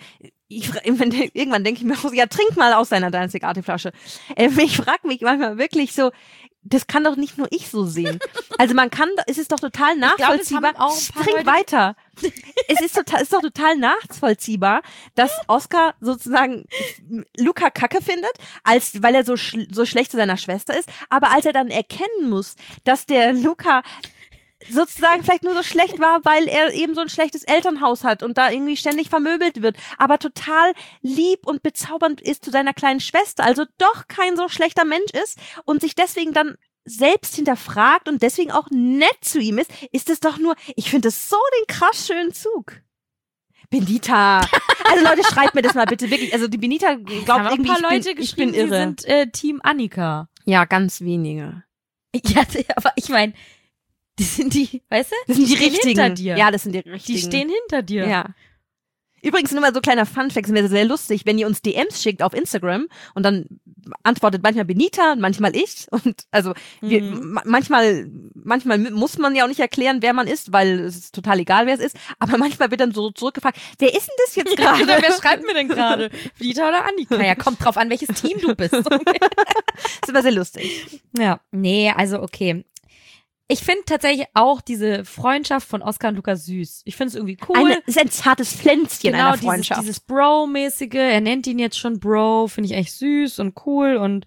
denke ich mir, ja, trink mal aus deiner Danzig-Artig-Flasche. Ich frage mich manchmal wirklich so, das kann doch nicht nur ich so sehen. Also es ist doch total nachvollziehbar. Trink weiter. Es ist doch total nachvollziehbar, dass Oscar sozusagen Luca kacke findet, weil er so schlecht zu seiner Schwester ist. Aber als er dann erkennen muss, dass der Luca sozusagen vielleicht nur so schlecht war, weil er eben so ein schlechtes Elternhaus hat und da irgendwie ständig vermöbelt wird, aber total lieb und bezaubernd ist zu seiner kleinen Schwester, also doch kein so schlechter Mensch ist und sich deswegen dann selbst hinterfragt und deswegen auch nett zu ihm ist es doch nur, ich finde es so den krass schönen Zug. Benita. Also Leute, schreibt mir das mal bitte wirklich. Also die Benita glaubt irgendwie, ich bin irre. Die sind Team Annika. Ja, ganz wenige. Ja, aber ich meine, das sind die richtigen. Hinter dir. Ja, das sind die richtigen. Die stehen hinter dir. Ja. Übrigens nur mal so kleiner Funfact, es wäre sehr lustig, wenn ihr uns DMs schickt auf Instagram und dann antwortet manchmal Benita, manchmal ich und also manchmal muss man ja auch nicht erklären, wer man ist, weil es ist total egal, wer es ist, aber manchmal wird dann so zurückgefragt, wer ist denn das jetzt gerade? Ja, wer schreibt mir denn gerade? Benita oder Annika? Ja, kommt drauf an, welches Team du bist. Das ist aber sehr lustig. Ja, nee, also okay. Ich finde tatsächlich auch diese Freundschaft von Oscar und Luca süß. Ich finde es irgendwie cool. Es ist ein zartes Pflänzchen einer Freundschaft. Dieses Bro-mäßige, er nennt ihn jetzt schon Bro, finde ich echt süß und cool und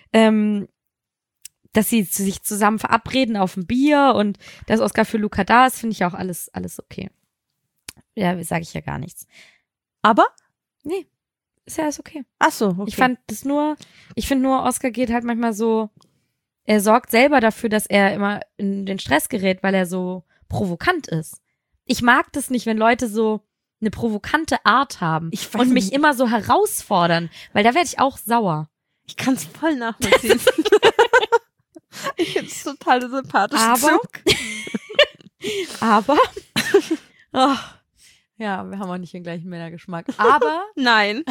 dass sie sich zusammen verabreden auf ein Bier und dass Oscar für Luca da ist, finde ich auch alles okay. Ja, sage ich ja gar nichts. Aber? Nee, ist ja alles okay. Ach so, okay. Ich finde nur, Oscar geht halt manchmal so, er sorgt selber dafür, dass er immer in den Stress gerät, weil er so provokant ist. Ich mag das nicht, wenn Leute so eine provokante Art haben und mich immer so herausfordern, weil da werde ich auch sauer. Ich kann es voll nachvollziehen. Ich finde es total sympathisch. Aber oh, ja, wir haben auch nicht den gleichen Männergeschmack. Aber Nein,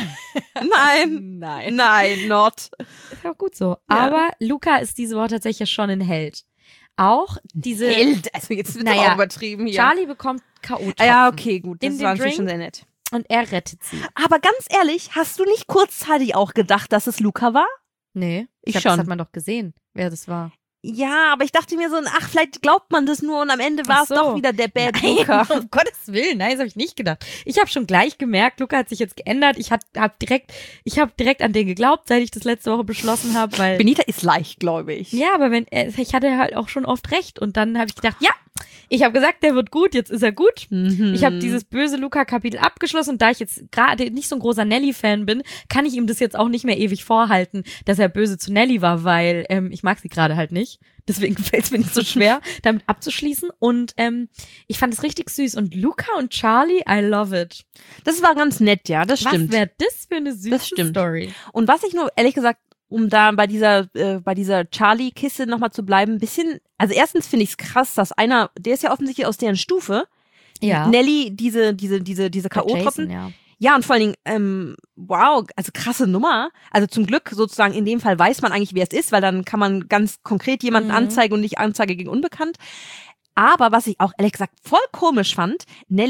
not. Ist auch gut so. Ja. Aber Luca ist diese Woche tatsächlich schon ein Held. Auch diese Held, also jetzt wird auch übertrieben hier. Charlie bekommt K.O.-Tropfen. Ja, okay, gut, das war natürlich schon sehr nett. Und er rettet sie. Aber ganz ehrlich, hast du nicht kurzzeitig auch gedacht, dass es Luca war? Nee, das hat man doch gesehen, wer das war. Ja, aber ich dachte mir so, vielleicht glaubt man das nur und am Ende war es doch wieder der Bad Luca. Um Gottes Willen, nein, das habe ich nicht gedacht. Ich habe schon gleich gemerkt, Luca hat sich jetzt geändert. Ich habe direkt an den geglaubt, seit ich das letzte Woche beschlossen habe, weil Benita ist leichtgläubig. Ja, aber ich hatte halt auch schon oft recht und dann habe ich gedacht, ja, ich habe gesagt, der wird gut, jetzt ist er gut. Mhm. Ich habe dieses böse Luca-Kapitel abgeschlossen und da ich jetzt gerade nicht so ein großer Nelly-Fan bin, kann ich ihm das jetzt auch nicht mehr ewig vorhalten, dass er böse zu Nelly war, weil ich mag sie gerade halt nicht. Deswegen fällt es mir nicht so schwer, damit abzuschließen. Und ich fand es richtig süß. Und Luca und Charlie, I love it. Das war ganz nett, ja, das stimmt. Was wäre das für eine süße Story? Und was ich nur, ehrlich gesagt, um da bei dieser Charlie-Kiste nochmal zu bleiben, ein bisschen, also erstens finde ich es krass, dass der ist ja offensichtlich aus deren Stufe, ja. Nelly diese K.O.-Tropfen. Ja, und vor allen Dingen, wow, also krasse Nummer. Also zum Glück sozusagen in dem Fall weiß man eigentlich, wer es ist, weil dann kann man ganz konkret jemanden anzeigen und nicht Anzeige gegen Unbekannt. Aber was ich auch ehrlich gesagt voll komisch fand, Nelly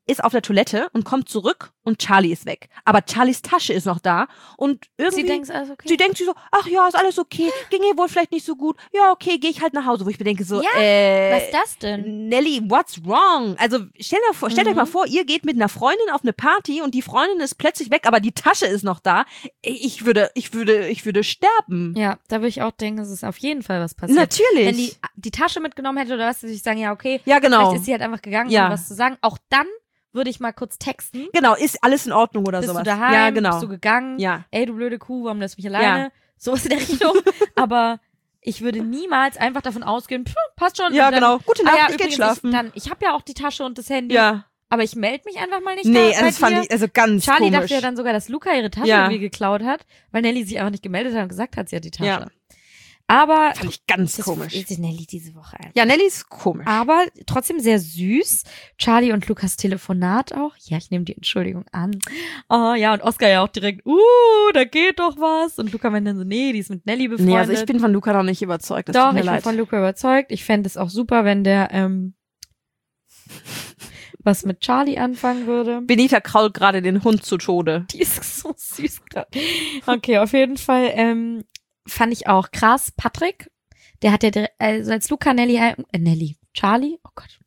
ist auf der Toilette und kommt zurück und Charlie ist weg. Aber Charlies Tasche ist noch da und irgendwie... Sie denkt, alles okay. Sie denkt sich so, ach ja, ist alles okay, ging ihr wohl vielleicht nicht so gut. Ja, okay, gehe ich halt nach Hause. Wo ich mir denke so, was ist das denn? Nelly, what's wrong? Also stellt euch mal vor, ihr geht mit einer Freundin auf eine Party und die Freundin ist plötzlich weg, aber die Tasche ist noch da. Ich würde sterben. Ja, da würde ich auch denken, es ist auf jeden Fall was passiert. Natürlich. Wenn die Tasche mitgenommen hätte oder was, würde ich sagen, ja, okay. Ja, genau. Vielleicht ist sie halt einfach gegangen, um was zu sagen. Auch dann würde ich mal kurz texten. Genau, ist alles in Ordnung oder bist sowas. Bist du daheim? Ja, genau. Bist du gegangen? Ja. Ey, du blöde Kuh, warum lässt du mich alleine? Ja. Sowas in der Richtung. Aber ich würde niemals einfach davon ausgehen, passt schon. Ja, genau. Gute Nacht, ich geh schlafen. Ich habe ja auch die Tasche und das Handy. Ja. Aber ich melde mich einfach mal nicht. Nee, das fand ich also ganz Charlie komisch. dachte ja dann sogar, dass Luca ihre Tasche irgendwie geklaut hat, weil Nelly sich einfach nicht gemeldet hat und gesagt hat, sie hat die Tasche. Ja. Aber fand ich ganz komisch. Ist Nelly diese Woche einfach. Ja, Nelly ist komisch. Aber trotzdem sehr süß. Charlie und Lukas Telefonat auch. Ja, ich nehme die Entschuldigung an. Oh ja, und Oscar ja auch direkt, da geht doch was. Und Luca meint dann so, nee, die ist mit Nelly befreundet. Nee, also ich bin von Luca noch nicht überzeugt. Doch, ich bin von Luca überzeugt. Ich fände es auch super, wenn der was mit Charlie anfangen würde. Benita krault gerade den Hund zu Tode. Die ist so süß gerade. Okay, auf jeden Fall fand ich auch krass. Patrick, der hat ja also als Luca Charlie, oh Gott.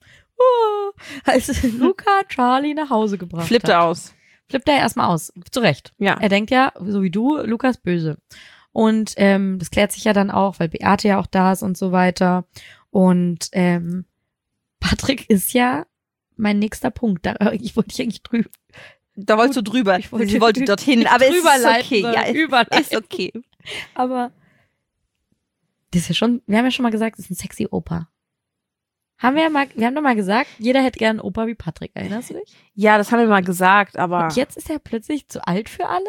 Als Luca Charlie nach Hause gebracht Flippt er aus. Flippt er erstmal aus. Zu Recht. Ja. Er denkt ja, so wie du, Lukas böse. Und das klärt sich ja dann auch, weil Beate ja auch da ist und so weiter. Und Patrick ist ja mein nächster Punkt. Ich wollte eigentlich drüber. Da wolltest du drüber. Sie wollte dorthin, aber es ist okay. Ja, ist okay. Aber das ist ja schon, wir haben ja schon mal gesagt, das ist ein sexy Opa. Wir haben doch mal gesagt, jeder hätte gern einen Opa wie Patrick, erinnerst du dich? Ja, das haben wir mal gesagt, aber... Und jetzt ist er plötzlich zu alt für alle?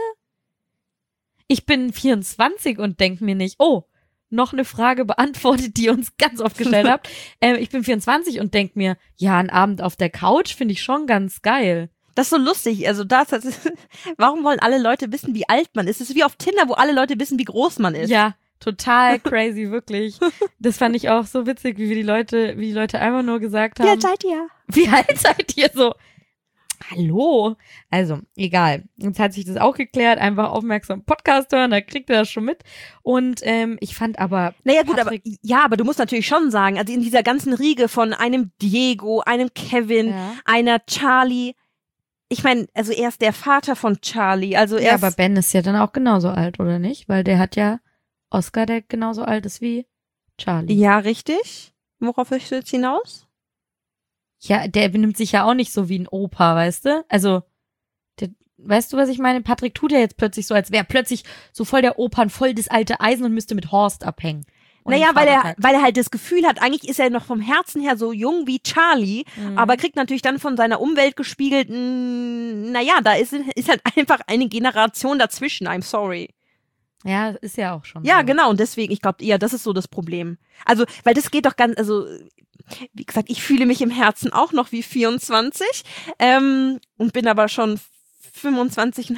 Ich bin 24 und denk mir nicht, noch eine Frage beantwortet, die ihr uns ganz oft gestellt habt. Ich bin 24 und denk mir, ja, ein Abend auf der Couch finde ich schon ganz geil. Das ist so lustig. Also warum wollen alle Leute wissen, wie alt man ist? Es ist wie auf Tinder, wo alle Leute wissen, wie groß man ist. Ja, total crazy, wirklich. Das fand ich auch so witzig, wie die Leute einfach nur gesagt haben. Wie alt seid ihr? Wie alt seid ihr so? Hallo? Also, egal. Jetzt hat sich das auch geklärt. Einfach aufmerksam Podcast hören, da kriegt ihr das schon mit. Und ich fand aber... Naja gut, aber du musst natürlich schon sagen, also in dieser ganzen Riege von einem Diego, einem Kevin, einer Charlie... Ich meine, also er ist der Vater von Charlie. Also aber Ben ist ja dann auch genauso alt, oder nicht? Weil der hat ja Oscar, der genauso alt ist wie Charlie. Ja, richtig. Worauf willst du jetzt hinaus? Ja, der benimmt sich ja auch nicht so wie ein Opa, weißt du? Also, weißt du, was ich meine? Patrick tut ja jetzt plötzlich so, als wäre plötzlich so voll der Opa, voll das alte Eisen und müsste mit Horst abhängen. Naja, weil er halt das Gefühl hat, eigentlich ist er noch vom Herzen her so jung wie Charlie, aber kriegt natürlich dann von seiner Umwelt gespiegelt, naja, da ist halt einfach eine Generation dazwischen, I'm sorry. Ja, ist ja auch schon. Ja, so. genau, und deswegen, ich glaube eher, das ist so das Problem. Also, weil das geht doch ganz, also, wie gesagt, ich fühle mich im Herzen auch noch wie 24 und bin aber schon 25,5.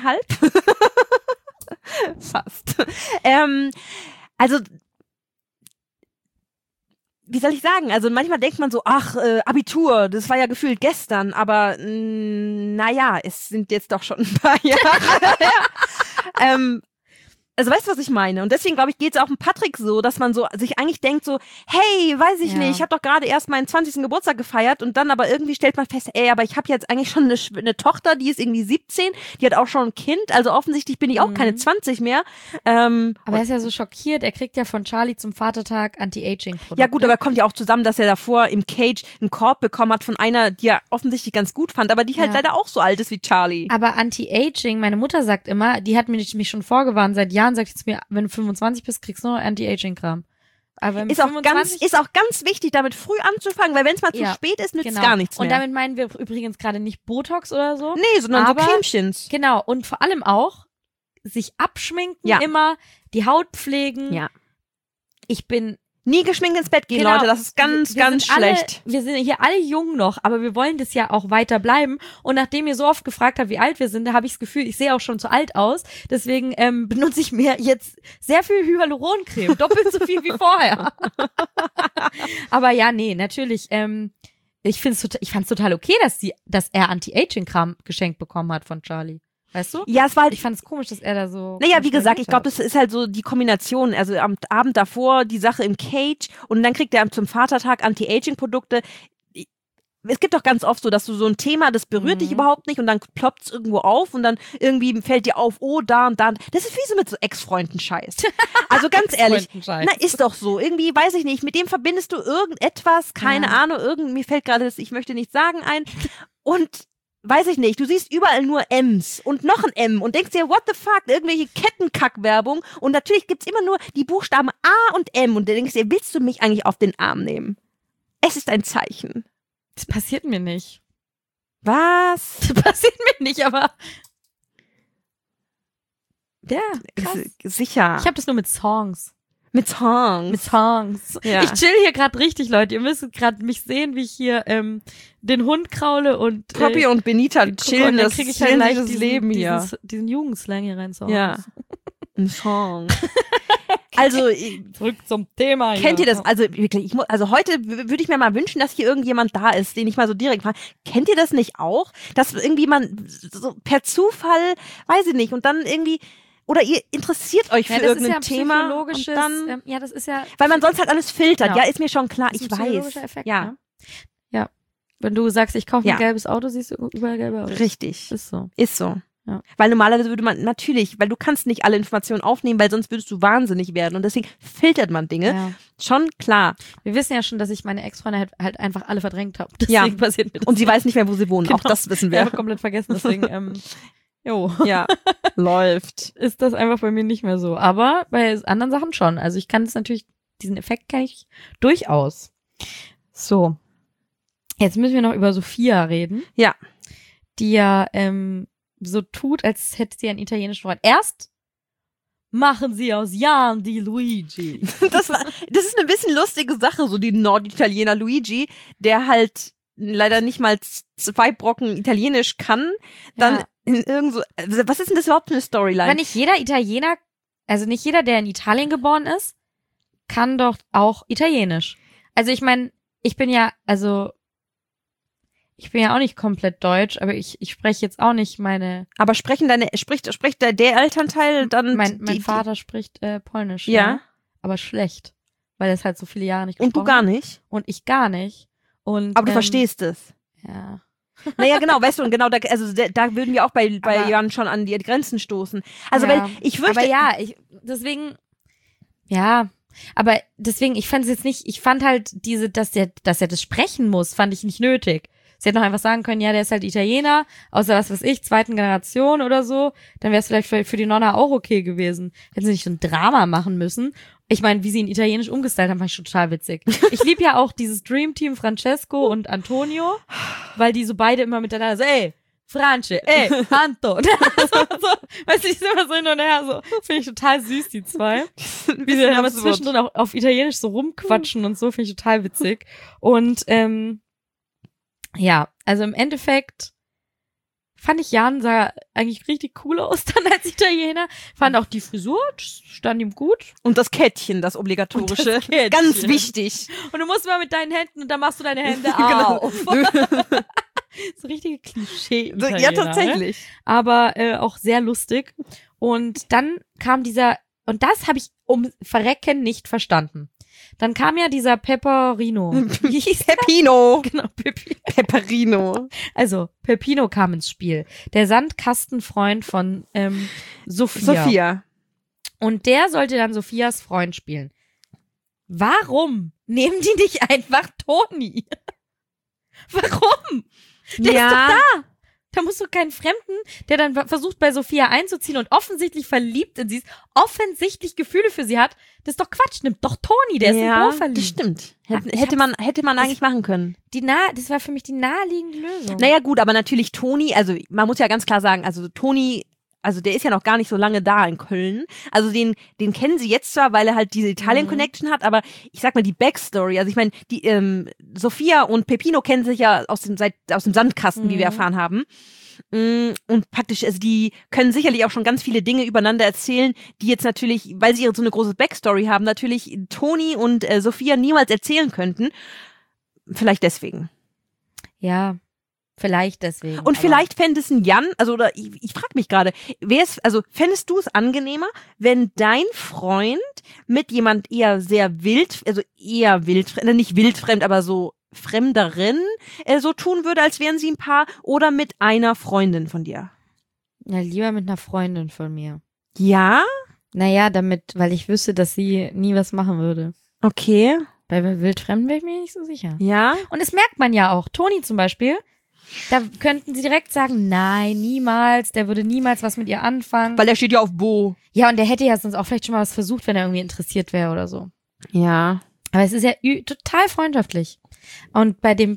Fast. Also, wie soll ich sagen? Also manchmal denkt man so, ach, Abitur, das war ja gefühlt gestern, aber naja, es sind jetzt doch schon ein paar Jahre. Also weißt du, was ich meine? Und deswegen, glaube ich, geht es auch um Patrick so, dass man so sich eigentlich denkt so, hey, weiß ich nicht, ich habe doch gerade erst meinen 20. Geburtstag gefeiert und dann aber irgendwie stellt man fest, ey, aber ich habe jetzt eigentlich schon eine Tochter, die ist irgendwie 17, die hat auch schon ein Kind, also offensichtlich bin ich auch keine 20 mehr. Aber er ist ja so schockiert, er kriegt ja von Charlie zum Vatertag Anti-Aging-Produkte. Ja gut, aber kommt ja auch zusammen, dass er davor im Cage einen Korb bekommen hat von einer, die er offensichtlich ganz gut fand, aber die halt leider auch so alt ist wie Charlie. Aber Anti-Aging, meine Mutter sagt immer, die hat mich schon vorgewarnt seit Jahren, sagt jetzt mir, wenn du 25 bist, kriegst du nur Anti-Aging-Kram. Aber ist auch ganz wichtig, damit früh anzufangen, weil wenn es mal zu spät ist, nützt gar nichts mehr. Und damit meinen wir übrigens gerade nicht Botox oder so. Nee, sondern so Cremchens. Genau, und vor allem auch sich abschminken immer, die Haut pflegen. Ja. Ich bin nie geschminkt ins Bett gehen, Leute, das ist ganz schlecht. Wir sind hier alle jung noch, aber wir wollen das ja auch weiter bleiben. Und nachdem ihr so oft gefragt habt, wie alt wir sind, da habe ich das Gefühl, ich sehe auch schon zu alt aus. Deswegen benutze ich mir jetzt sehr viel Hyaluroncreme, doppelt so viel wie vorher. Aber ja, nee, natürlich. ich fand's total okay, dass er Anti-Aging-Kram geschenkt bekommen hat von Charlie. Weißt du? Ja, es war halt, ich fand es komisch, dass er da so. naja, wie gesagt, ich glaube, das ist halt so die Kombination. Also am Abend davor die Sache im Cage und dann kriegt er zum Vatertag Anti-Aging-Produkte. Es gibt doch ganz oft so, dass du so ein Thema, das berührt dich überhaupt nicht und dann ploppt es irgendwo auf und dann irgendwie fällt dir auf, oh, da und da. Das ist wie so mit so Ex-Freunden-Scheiß. Also ganz ehrlich, na, ist doch so. Irgendwie, weiß ich nicht, mit dem verbindest du irgendetwas, keine Ahnung, mir fällt gerade das, ich möchte nicht sagen, ein. Und weiß ich nicht, du siehst überall nur M's und noch ein M und denkst dir, what the fuck, irgendwelche Kettenkack-Werbung und natürlich gibt's immer nur die Buchstaben A und M und du denkst dir, willst du mich eigentlich auf den Arm nehmen? Es ist ein Zeichen. Das passiert mir nicht. Was? Das passiert mir nicht, aber ja, krass. Sicher. Ich habe das nur mit Songs. Mit Songs. Mit Songs. Ja. Ich chill hier gerade richtig, Leute. Ihr müsst gerade mich sehen, wie ich hier den Hund kraule und Poppy und Benita chillen, dann das kriege ich halt leicht das Leben hier. Diesen Jugendslang hier rein. Ja. Ein Song. Also, zurück zum Thema. Kennt ihr das? Also wirklich, also heute würde ich mir mal wünschen, dass hier irgendjemand da ist, den ich mal so direkt frage. Kennt ihr das nicht auch? Dass irgendwie man so per Zufall, weiß ich nicht, und dann irgendwie, oder ihr interessiert euch für irgendein Thema. Psychologisches, und dann, ja, das ist ja. weil man sonst halt alles filtert. Genau. Ja, ist mir schon klar. Das ist Ich ein psychologischer weiß. Effekt, ja. ne? Ja. Wenn du sagst, ich kaufe ein Ja. gelbes Auto, siehst du überall gelbe Autos. Richtig. Ist so. Ist so. Ja. Weil normalerweise würde man natürlich, weil du kannst nicht alle Informationen aufnehmen, weil sonst würdest du wahnsinnig werden. Und deswegen filtert man Dinge. Ja. Schon klar. Wir wissen ja schon, dass ich meine Ex-Freunde halt einfach alle verdrängt habe. Deswegen Ja. passiert mir das. Und sie weiß nicht mehr, wo sie wohnen. Genau. Auch das wissen Ich wir. habe komplett vergessen, deswegen, Ja, läuft. ist das einfach bei mir nicht mehr so. Aber bei anderen Sachen schon. Also ich kann das natürlich, diesen Effekt kenne ich durchaus. So. Jetzt müssen wir noch über Sophia reden. Ja. Die ja so tut, als hätte sie einen italienischen Freund. Erst machen sie aus Jan die Luigi. Das ist eine bisschen lustige Sache, so die Norditaliener Luigi, der halt leider nicht mal 2 Brocken Italienisch kann, dann Ja. in irgend so, also was ist denn das überhaupt für eine Storyline? Aber nicht jeder Italiener, also nicht jeder, der in Italien geboren ist, kann doch auch Italienisch. Also ich meine, ich bin ja auch nicht komplett deutsch, aber ich spreche jetzt auch nicht meine. Aber spricht der Elternteil dann? Mein Vater spricht Polnisch. Ja. Aber schlecht. Weil er es halt so viele Jahre nicht Und gesprochen du gar hat. nicht? Und ich gar nicht. Und, Aber du verstehst es. Ja. Naja, genau, weißt du, und genau, da würden wir auch bei Aber- Jan schon an die Grenzen stoßen. Also, Ja. weil ich fürchte, Aber ja, deswegen, ich fand es jetzt nicht, ich fand halt dass er das sprechen muss, fand ich nicht nötig. Sie hätte noch einfach sagen können, ja, der ist halt Italiener, außer was weiß ich, 2. Generation oder so, dann wäre es vielleicht für die Nonna auch okay gewesen. Hätten sie nicht so ein Drama machen müssen. Ich meine, wie sie ihn italienisch umgestylt haben, fand ich total witzig. Ich liebe ja auch dieses Dream Team Francesco und Antonio, weil die so beide immer miteinander so, ey, France, ey, Anto. Weißt du, die sind immer so hin und her, so. Finde ich total süß, die zwei. Wie sie dann aber zwischendrin auch auf Italienisch so rumquatschen und so, finde ich total witzig. Und, ja, also im Endeffekt fand ich Jan sah eigentlich richtig cool aus dann als Italiener. Fand auch die Frisur, stand ihm gut. Und das Kettchen, das obligatorische. Und das Kettchen. Ganz wichtig. Und du musst mal mit deinen Händen und dann machst du deine Hände Genau. auf. So richtige Klischee. So, ja, tatsächlich. Ne? Aber auch sehr lustig. Und dann kam und das habe ich um Verrecken nicht verstanden. Dann kam ja dieser Pepperino. Wie hieß der? Peppino. Genau, Pepperino. Also, Peppino kam ins Spiel. Der Sandkastenfreund von Sophia. Und der sollte dann Sophias Freund spielen. Warum nehmen die nicht einfach Toni? Warum? Der ist doch da. Da musst du keinen Fremden, der dann versucht, bei Sophia einzuziehen und offensichtlich verliebt in sie ist, offensichtlich Gefühle für sie hat. Das ist doch Quatsch. Nimmt doch Toni, der ist in Bo verliebt. Das stimmt. Ja, Hätte man eigentlich machen können. Das war für mich die naheliegende Lösung. Naja, gut, aber natürlich Toni, also man muss ja ganz klar sagen, also Toni, also der ist ja noch gar nicht so lange da in Köln. Also den kennen sie jetzt zwar, weil er halt diese Italien-Connection hat, aber ich sag mal die Backstory, also ich meine, die Sophia und Peppino kennen sich ja aus dem Sandkasten, wie wir erfahren haben. Und praktisch, also die können sicherlich auch schon ganz viele Dinge übereinander erzählen, die jetzt natürlich, weil sie so eine große Backstory haben, natürlich Toni und Sophia niemals erzählen könnten. Vielleicht deswegen. Ja, vielleicht deswegen. Und vielleicht fände es ein Jan, also oder ich frage mich gerade, fändest du es angenehmer, wenn dein Freund mit jemand eher sehr wild, also eher wildfremd, nicht wildfremd, aber so Fremderen so tun würde, als wären sie ein Paar, oder mit einer Freundin von dir? Ja, lieber mit einer Freundin von mir. Ja? Naja, weil ich wüsste, dass sie nie was machen würde. Okay. Bei Wildfremden wäre ich mir nicht so sicher. Ja? Und das merkt man ja auch. Toni zum Beispiel, da könnten sie direkt sagen, nein, niemals, der würde niemals was mit ihr anfangen. Weil der steht ja auf Bo. Ja, und der hätte ja sonst auch vielleicht schon mal was versucht, wenn er irgendwie interessiert wäre oder so. Ja. Aber es ist ja total freundschaftlich. Und bei dem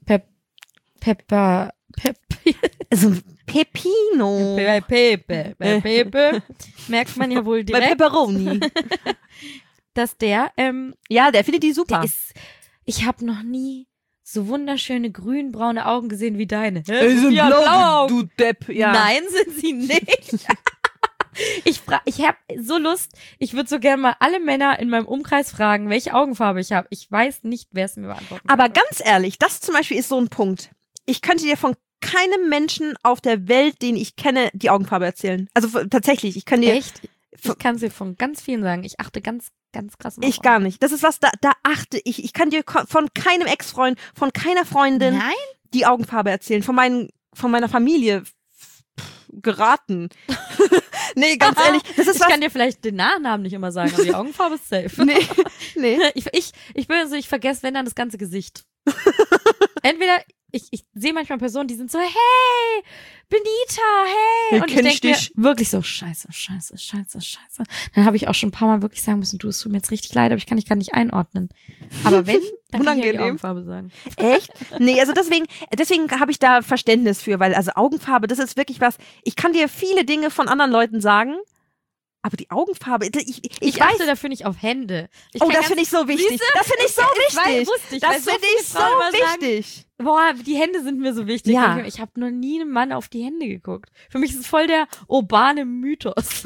Also Pepino. Bei Pepe merkt man ja wohl Bei direkt, Pepperoni. dass der, Ja, der findet die super. ich habe noch nie so wunderschöne grün-braune Augen gesehen wie deine. sind Ja, blau, blaue Augen. du Depp. Ja. Nein, sind sie nicht. Ich habe so Lust, ich würde so gerne mal alle Männer in meinem Umkreis fragen, welche Augenfarbe ich habe. Ich weiß nicht, wer es mir beantworten kann. Aber ganz ehrlich, das zum Beispiel ist so ein Punkt. Ich könnte dir von keinem Menschen auf der Welt, den ich kenne, die Augenfarbe erzählen. Also tatsächlich, ich kann dir... Echt? Ich kann es dir von ganz vielen sagen. Ich achte ganz, ganz krass auf Ich gar nicht. Das ist was, da achte ich. Ich kann dir von keinem Ex-Freund, von keiner Freundin Nein? die Augenfarbe erzählen. Von meiner Familie geraten. Nee, ganz ehrlich, das ist Ich was... kann dir vielleicht den Nachnamen nicht immer sagen, aber die Augenfarbe ist safe. Nee. Ich bin so, ich vergesse, wenn dann das ganze Gesicht. Entweder, ich sehe manchmal Personen, die sind so, hey, Benita, hey. Und ich denke mir wirklich so, scheiße. Dann habe ich auch schon ein paar Mal wirklich sagen müssen, du, es tut mir jetzt richtig leid, aber ich kann dich gar nicht einordnen. Aber wenn, dann kann ich ja die Augenfarbe sagen. Echt? Nee, also deswegen habe ich da Verständnis für, weil also Augenfarbe, das ist wirklich was, ich kann dir viele Dinge von anderen Leuten sagen, aber die Augenfarbe, Ich achte dafür nicht auf Hände. Das finde ich so wichtig. Das finde ich so wichtig. Das finde ich so wichtig. Boah, die Hände sind mir so wichtig. Ja. Ich habe noch nie einem Mann auf die Hände geguckt. Für mich ist es voll der urbane Mythos.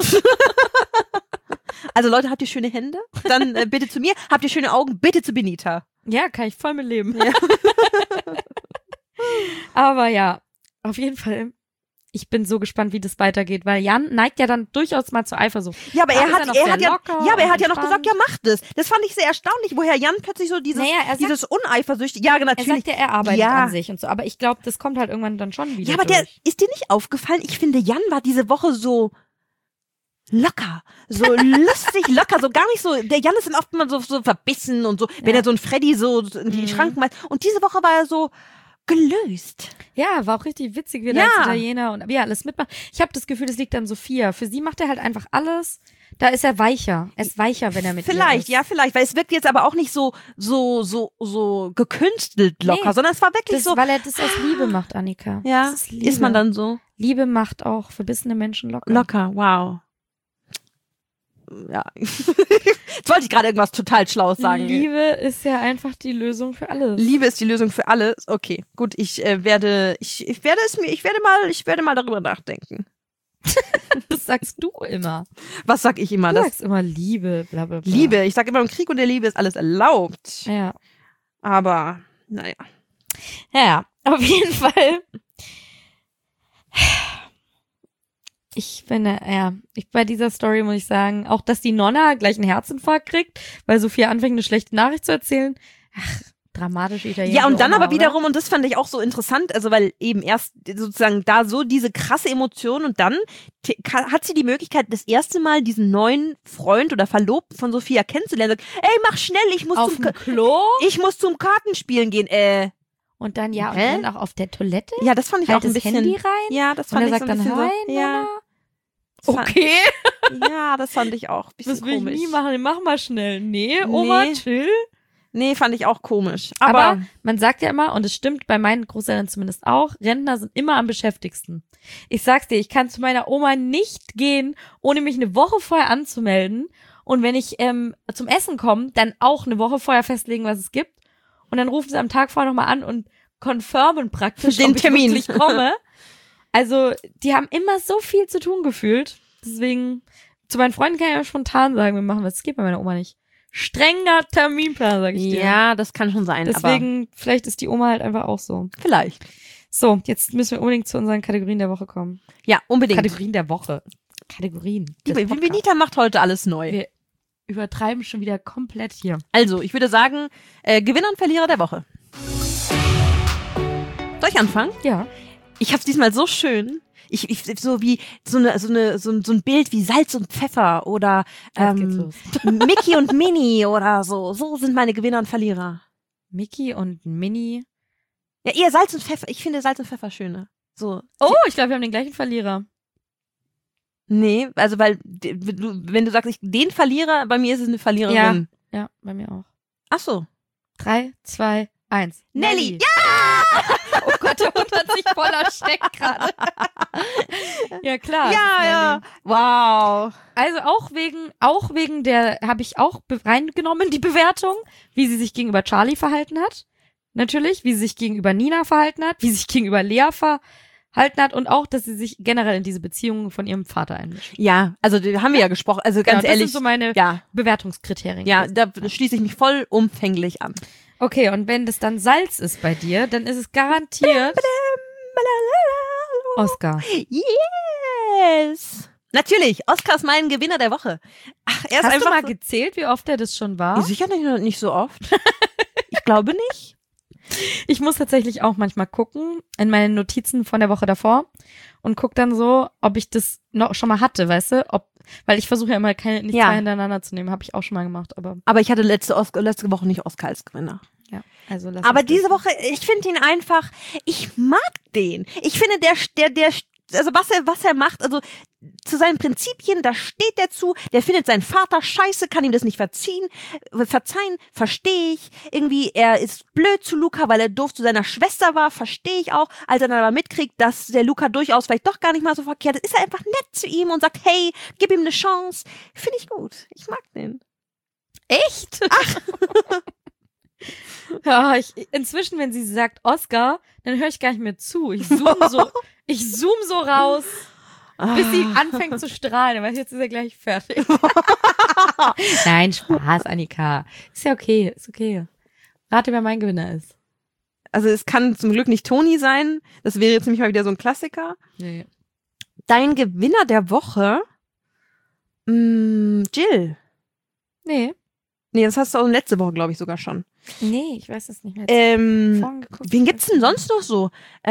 Also Leute, habt ihr schöne Hände? Dann bitte zu mir. Habt ihr schöne Augen? Bitte zu Benita. Ja, kann ich voll mit leben. Ja. Aber ja, auf jeden Fall. Ich bin so gespannt, wie das weitergeht, weil Jan neigt ja dann durchaus mal zur Eifersucht. Ja, aber er hat ja noch entspannt. gesagt, ja, macht es. Das fand ich sehr erstaunlich, woher Jan plötzlich so dieses uneifersüchtig. Ja, natürlich. Er sagt ja, er arbeitet an sich und so, aber ich glaube, das kommt halt irgendwann dann schon wieder. Ja, aber ist dir nicht aufgefallen? Ich finde, Jan war diese Woche so locker, so lustig locker, so gar nicht so, der Jan ist dann oft mal so verbissen und so, wenn er so ein Freddy so in die Schranken macht. Und diese Woche war er so gelöst. Ja, war auch richtig witzig, wie er als Italiener und wie er alles mitmacht. Ich habe das Gefühl, das liegt an Sophia. Für sie macht er halt einfach alles. Da ist er weicher. Er ist weicher, wenn er mit ihr ist. Vielleicht, weil es wirkt jetzt aber auch nicht so gekünstelt locker, sondern es war wirklich so. Weil er das aus Liebe macht, Annika. Ja, das ist Liebe. Ist man dann so? Liebe macht auch verbissene Menschen locker. Locker, wow. Ja. Jetzt wollte ich gerade irgendwas total Schlaues sagen. Liebe ist ja einfach die Lösung für alles. Liebe ist die Lösung für alles. Okay, gut, ich werde mal darüber nachdenken. Das sagst du immer. Was sag ich immer? Du sagst immer Liebe, bla bla bla. Liebe, ich sag immer, im Krieg und der Liebe ist alles erlaubt. Ja. Aber, naja. Ja, auf jeden Fall. Ich finde, bei dieser Story muss ich sagen, auch dass die Nonna gleich einen Herzinfarkt kriegt, weil Sophia anfängt, eine schlechte Nachricht zu erzählen. Ach, dramatische Italiener. Ja, und dann aber wiederum, und das fand ich auch so interessant, also weil eben erst sozusagen da so diese krasse Emotion und dann hat sie die Möglichkeit, das erste Mal diesen neuen Freund oder Verlobten von Sophia kennenzulernen. Sagt, ey, mach schnell, ich muss zum Kartenspielen gehen. Und dann, und dann auch auf der Toilette? Ja, das fand ich auch ein bisschen. Handy rein? Ja, das fand ich so ein bisschen. Und er sagt dann, hi, ja. Okay. Ja, das fand ich auch ein bisschen komisch. Das will ich nie machen. Mach mal schnell. Nee, Oma, chill. Nee, fand ich auch komisch. Aber man sagt ja immer, und es stimmt bei meinen Großeltern zumindest auch, Rentner sind immer am beschäftigsten. Ich sag's dir, ich kann zu meiner Oma nicht gehen, ohne mich eine Woche vorher anzumelden. Und wenn ich zum Essen komme, dann auch eine Woche vorher festlegen, was es gibt. Und dann rufen sie am Tag vorher nochmal an und confirmen praktisch, den ob Termin. Ich wirklich komme. Also, die haben immer so viel zu tun gefühlt. Deswegen, zu meinen Freunden kann ich ja spontan sagen, wir machen was. Das geht bei meiner Oma nicht. strenger Terminplan, sag ich dir. Ja, das kann schon sein. Deswegen, vielleicht ist die Oma halt einfach auch so. Vielleicht. So, jetzt müssen wir unbedingt zu unseren Kategorien der Woche kommen. Ja, unbedingt. Kategorien der Woche. Kategorien. Die Benita macht heute alles neu. Wir übertreiben schon wieder komplett hier. Also, ich würde sagen, Gewinner und Verlierer der Woche. Soll ich anfangen? Ja. Ich hab's diesmal so schön. Ich so wie so ein Bild wie Salz und Pfeffer oder Jetzt geht's los. Mickey und Minnie oder so. So sind meine Gewinner und Verlierer. Mickey und Minnie. Ja, eher Salz und Pfeffer. Ich finde Salz und Pfeffer schöner. So. Oh, ich glaube, wir haben den gleichen Verlierer. Nee, also weil wenn du sagst, den Verlierer, bei mir ist es eine Verliererin. Ja, bei mir auch. Ach so. 3, 2, 1. Nelly. Ja! Oh Gott, der Hund hat sich voll erschreckt gerade. Ja, klar. Ja. Wow. Also auch wegen der, habe ich auch reingenommen, die Bewertung, wie sie sich gegenüber Charlie verhalten hat. Natürlich, wie sie sich gegenüber Nina verhalten hat, wie sie sich gegenüber Lea verhalten hat und auch, dass sie sich generell in diese Beziehungen von ihrem Vater einmischt. Ja, also da haben wir ja gesprochen. Also ganz das ehrlich. sind so meine Bewertungskriterien. Ja, da schließe ich mich vollumfänglich an. Okay, und wenn das dann Salz ist bei dir, dann ist es garantiert Oscar. Yes! Natürlich, Oscar ist mein Gewinner der Woche. Ach, er ist Hast einfach du mal gezählt, wie oft er das schon war? Sicher nicht so oft. Ich glaube nicht. Ich muss tatsächlich auch manchmal gucken in meinen Notizen von der Woche davor und guck dann so, ob ich das noch schon mal hatte, weißt du? Weil ich versuche ja immer nicht zwei hintereinander zu nehmen, habe ich auch schon mal gemacht. Aber ich hatte letzte Woche nicht Oscar als Gewinner. Ja, also aber diese Woche, ich finde ihn einfach, ich mag den. Ich finde, also was er macht, also zu seinen Prinzipien, da steht er zu, der findet seinen Vater scheiße, kann ihm das nicht verzeihen, verstehe ich. Irgendwie, er ist blöd zu Luca, weil er doof zu seiner Schwester war, verstehe ich auch. Als er dann aber mitkriegt, dass der Luca durchaus vielleicht doch gar nicht mal so verkehrt ist, ist er einfach nett zu ihm und sagt, hey, gib ihm eine Chance. Finde ich gut. Ich mag den. Echt? Ach. Ja, inzwischen, wenn sie sagt Oscar, dann höre ich gar nicht mehr zu. Ich zoome so raus, bis sie anfängt zu strahlen. Weil jetzt ist er gleich fertig. Nein, Spaß, Annika. Ist ja okay, ist okay. Rate, wer mein Gewinner ist. Also es kann zum Glück nicht Toni sein. Das wäre jetzt nämlich mal wieder so ein Klassiker. Nee. Dein Gewinner der Woche? Jill. Nee, das hast du auch letzte Woche, glaube ich, sogar schon. Nee, ich weiß es nicht mehr. Wen gibt's denn sonst noch so?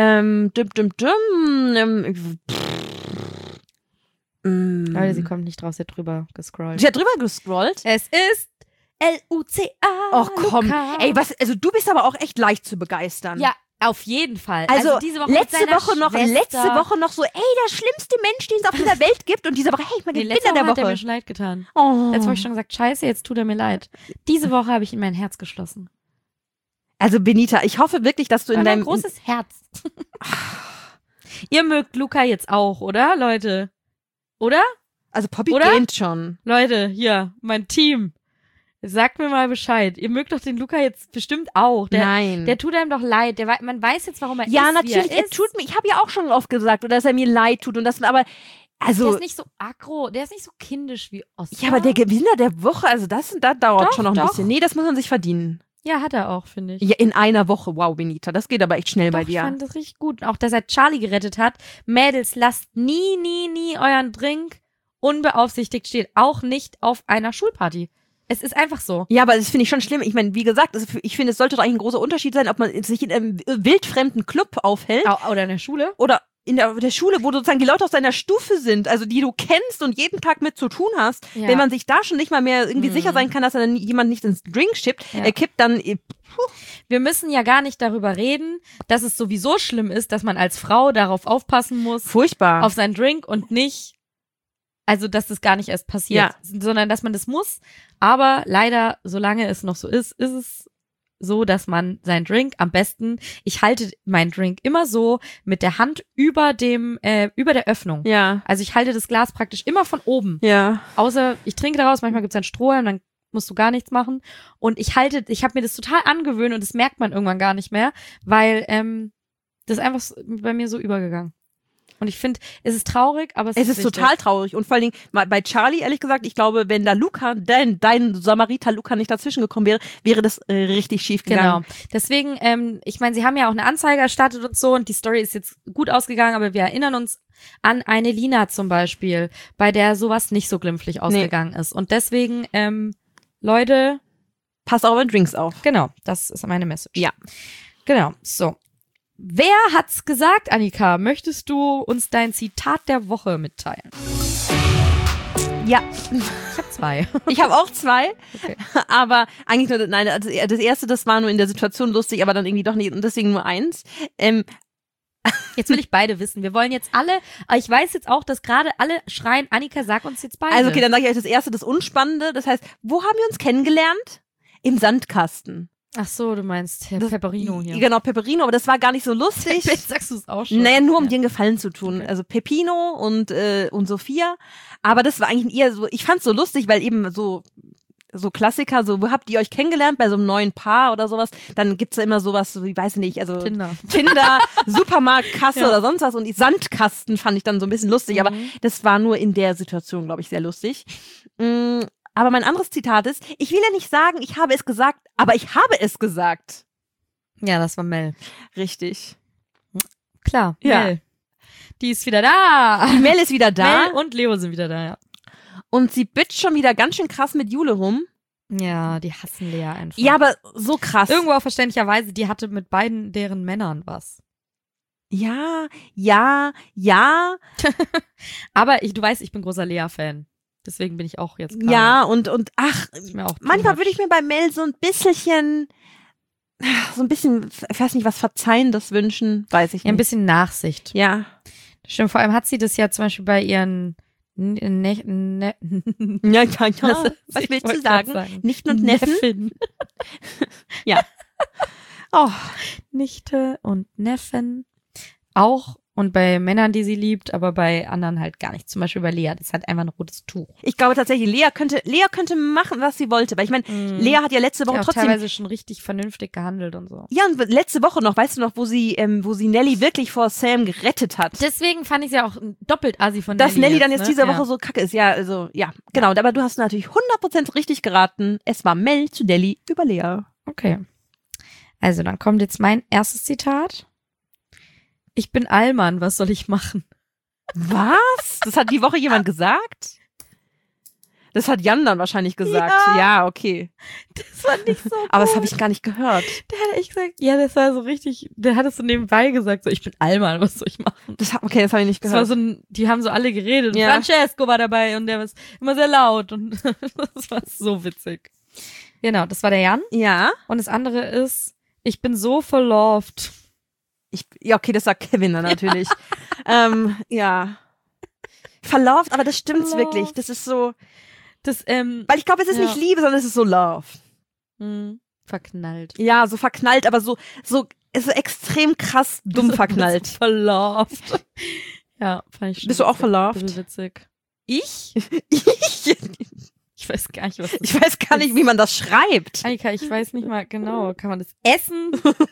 Leute, sie kommt nicht draus, sie hat drüber gescrollt. Sie hat drüber gescrollt? Es ist Luca. Oh komm, ey, also du bist aber auch echt leicht zu begeistern. Ja, auf jeden Fall. Also diese Woche letzte Woche noch so, ey, der schlimmste Mensch, den es auf dieser Welt gibt. Und diese Woche, hey, ich bin letzte der Woche hat er Woche. mir schon leid getan. Oh. Letzte Woche habe ich schon gesagt, scheiße, jetzt tut er mir leid. Diese Woche habe ich in mein Herz geschlossen. Also Benita, ich hoffe wirklich, dass du in deinem... Ein großes Herz. Ihr mögt Luca jetzt auch, oder, Leute? Oder? Also Poppy geht schon. Leute, hier, mein Team. Sagt mir mal Bescheid. Ihr mögt doch den Luca jetzt bestimmt auch. Nein. Der tut einem doch leid. Man weiß jetzt, warum er ist. Ja, natürlich. Er tut mir. Ich habe ja auch schon oft gesagt, dass er mir leid tut und das. Aber also. Der ist nicht so aggro. Der ist nicht so kindisch wie Oscar. Ja, aber der Gewinner der Woche, also das dauert schon noch ein bisschen. Nee, das muss man sich verdienen. Ja, hat er auch, finde ich. Ja, in einer Woche. Wow, Benita, das geht aber echt schnell bei dir. Ich fand das richtig gut. Auch, dass er Charlie gerettet hat. Mädels, lasst nie euren Drink unbeaufsichtigt stehen. Auch nicht auf einer Schulparty. Es ist einfach so. Ja, aber das finde ich schon schlimm. Ich meine, wie gesagt, ich finde, es sollte doch eigentlich ein großer Unterschied sein, ob man sich in einem wildfremden Club aufhält. Oder in der Schule. Oder in der Schule, wo sozusagen die Leute aus deiner Stufe sind, also die du kennst und jeden Tag mit zu tun hast. Ja. Wenn man sich da schon nicht mal mehr irgendwie sicher sein kann, dass dann jemand nicht ins Drink kippt, dann... Wir müssen ja gar nicht darüber reden, dass es sowieso schlimm ist, dass man als Frau darauf aufpassen muss. Furchtbar. Auf seinen Drink und nicht... Also, dass das gar nicht erst passiert, sondern dass man das muss. Aber leider, solange es noch so ist es so, dass man seinen Drink am besten, ich halte meinen Drink immer so mit der Hand über der Öffnung. Ja. Also ich halte das Glas praktisch immer von oben. Ja. Außer ich trinke daraus, manchmal gibt's einen Strohhalm, dann musst du gar nichts machen. Und ich habe mir das total angewöhnt und das merkt man irgendwann gar nicht mehr, weil das ist einfach bei mir so übergegangen. Und ich finde, es ist traurig, aber es ist wichtig. total traurig. Und vor allen Dingen bei Charlie, ehrlich gesagt, ich glaube, wenn da Luca, dein Samariter Luca nicht dazwischen gekommen wäre, wäre das richtig schief gegangen. Genau. Deswegen, ich meine, sie haben ja auch eine Anzeige erstattet und so und die Story ist jetzt gut ausgegangen, aber wir erinnern uns an eine Lina zum Beispiel, bei der sowas nicht so glimpflich ausgegangen ist. Und deswegen, Leute, passt auch bei Drinks auf. Genau, das ist meine Message. Ja. Genau, so. Wer hat's gesagt, Annika? Möchtest du uns dein Zitat der Woche mitteilen? Ja. Ich habe 2. Ich habe auch 2, Okay. aber eigentlich nur, nein, also das erste, das war nur in der Situation lustig, aber dann irgendwie doch nicht und deswegen nur 1. Jetzt will ich beide wissen. Wir wollen jetzt alle, aber ich weiß jetzt auch, dass gerade alle schreien, Annika, sag uns jetzt beide. Also okay, dann sage ich euch das erste, das Unspannende, das heißt, wo haben wir uns kennengelernt? Im Sandkasten. Ach so, du meinst Herr Pepperino hier. Genau, Pepperino, aber das war gar nicht so lustig. Jetzt sagst du es auch schon. Naja, nur um dir einen Gefallen zu tun. Okay. Also Peppino und Sophia. Aber das war eigentlich eher so, ich fand's so lustig, weil eben so Klassiker, so, wo habt ihr euch kennengelernt? Bei so einem neuen Paar oder sowas? Dann gibt's ja immer sowas, so, ich weiß nicht, also Tinder, Supermarktkasse Ja. oder sonst was und Sandkasten fand ich dann so ein bisschen lustig, aber Mhm. das war nur in der Situation, glaube ich, sehr lustig. Aber mein anderes Zitat ist, ich will ja nicht sagen, ich habe es gesagt, aber ich habe es gesagt. Ja, das war Mel. Richtig. Klar, Ja. Mel. Die ist wieder da. Die Mel ist wieder da Mel und Leo sind wieder da, ja. und sie bitcht schon wieder ganz schön krass mit Jule rum. Ja, die hassen Lea einfach. Ja, aber so krass. Irgendwo auch verständlicherweise, die hatte mit beiden deren Männern was. Ja. Aber du weißt, ich bin großer Lea-Fan. Deswegen bin ich auch jetzt gerade. Ja, und ach, Ist mir auch too manchmal much. würde ich mir bei Mel so ein bisschen, ich weiß nicht, was Verzeihendes wünschen, weiß ich Ja, ein nicht. bisschen Nachsicht. Ja. Stimmt, vor allem hat sie das ja zum Beispiel bei ihren Ja. Was Ich willst du wollte sagen? grad sagen. Nichten und Neffen? Neffen. Oh, Nichte und Neffen. Auch. Und bei Männern, die sie liebt, aber bei anderen halt gar nicht. Zum Beispiel bei Lea. Das ist halt einfach ein rotes Tuch. ich glaube tatsächlich, Lea könnte machen, was sie wollte. Weil ich meine, Lea hat ja letzte Die Woche auch trotzdem. teilweise schon richtig vernünftig gehandelt und so. Ja, und letzte Woche noch, weißt du noch, wo sie Nelly wirklich vor Sam gerettet hat. Deswegen fand ich es ja auch doppelt assi von Dass Nelly dann jetzt, jetzt ne? diese Woche so kacke ist. Ja, also, ja, genau. Aber du hast natürlich 100% richtig geraten. Es war Mel zu Nelly über Lea. Okay. Also, dann kommt jetzt mein erstes Zitat. Ich bin Allmann, was soll ich machen? Was? Das hat die Woche jemand gesagt? Das hat Jan dann wahrscheinlich gesagt. Ja. Ja, okay. Das war nicht so gut. Aber das habe ich gar nicht gehört. Der hat echt gesagt, ja, das war so richtig, der hat es so nebenbei gesagt, so, ich bin Allmann, was soll ich machen? Das habe ich nicht Das war gehört. so ein, die haben so alle geredet. Ja. Francesco war dabei und der war immer sehr laut und das war so witzig. Genau, das war der Jan. Ja. Und das andere ist, ich bin so verloved. Ja, okay, das sagt Kevin dann natürlich. Ja. Verlauft, aber das stimmt's Verlauft. wirklich. Das ist so, Das, weil ich glaube, es ist Ja. nicht Liebe, sondern es ist so Love. Verknallt. Ja, so verknallt, aber so ist so extrem krass dumm verknallt. Verloved. Ja, fand ich schon. Bist du auch witzig. verloved? Bisschen witzig. Ich? ich Ich weiß gar nicht, was das ist. weiß gar nicht, wie man das schreibt. Annika, ich weiß nicht mal genau. Kann man das essen?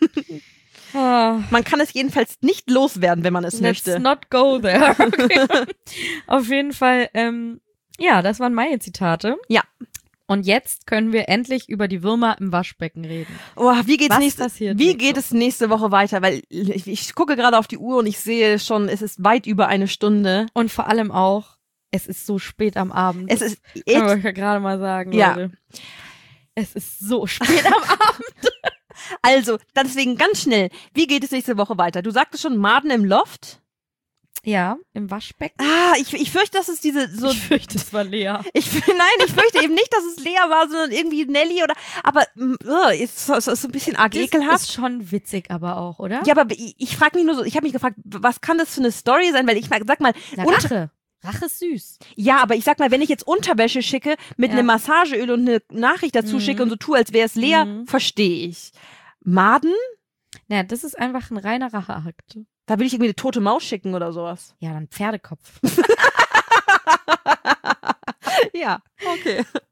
Man kann es jedenfalls nicht loswerden, wenn man es Let's möchte. not go there. Okay. Auf jeden Fall, ja, das waren meine Zitate. Ja. Und jetzt können wir endlich über die Würmer im Waschbecken reden. Oh, wie Was geht passiert es nächste Woche weiter? Weil ich gucke gerade auf die Uhr und ich sehe schon, es ist weit über eine Stunde. Und vor allem auch, es ist so spät am Abend. Es ist Kann ich ja gerade mal sagen, Ja. Leute. Es ist so spät am Abend. also, deswegen ganz schnell. Wie geht es nächste Woche weiter? Du sagtest schon Maden im Loft. Ja, im Waschbecken. Ah, ich fürchte, dass es so. Ich fürchte, es war Lea. Ich fürchte eben nicht, dass es Lea war, sondern irgendwie Nelly oder. Aber ist so ein bisschen arg Das ekelhaft. ist schon witzig aber auch, oder? Ja, aber ich frage mich nur so, ich habe mich gefragt, was kann das für eine Story sein? Weil ich sag mal, Na, Rache. Rache ist süß. ja, aber ich sag mal, wenn ich jetzt Unterwäsche schicke mit Ja. einem Massageöl und eine Nachricht dazu schicke und so tue, als wäre es Lea, verstehe ich. Maden? Ja, das ist einfach ein reiner Racheakt. Da will ich irgendwie eine tote Maus schicken oder sowas. Ja, dann Pferdekopf. Ja, okay.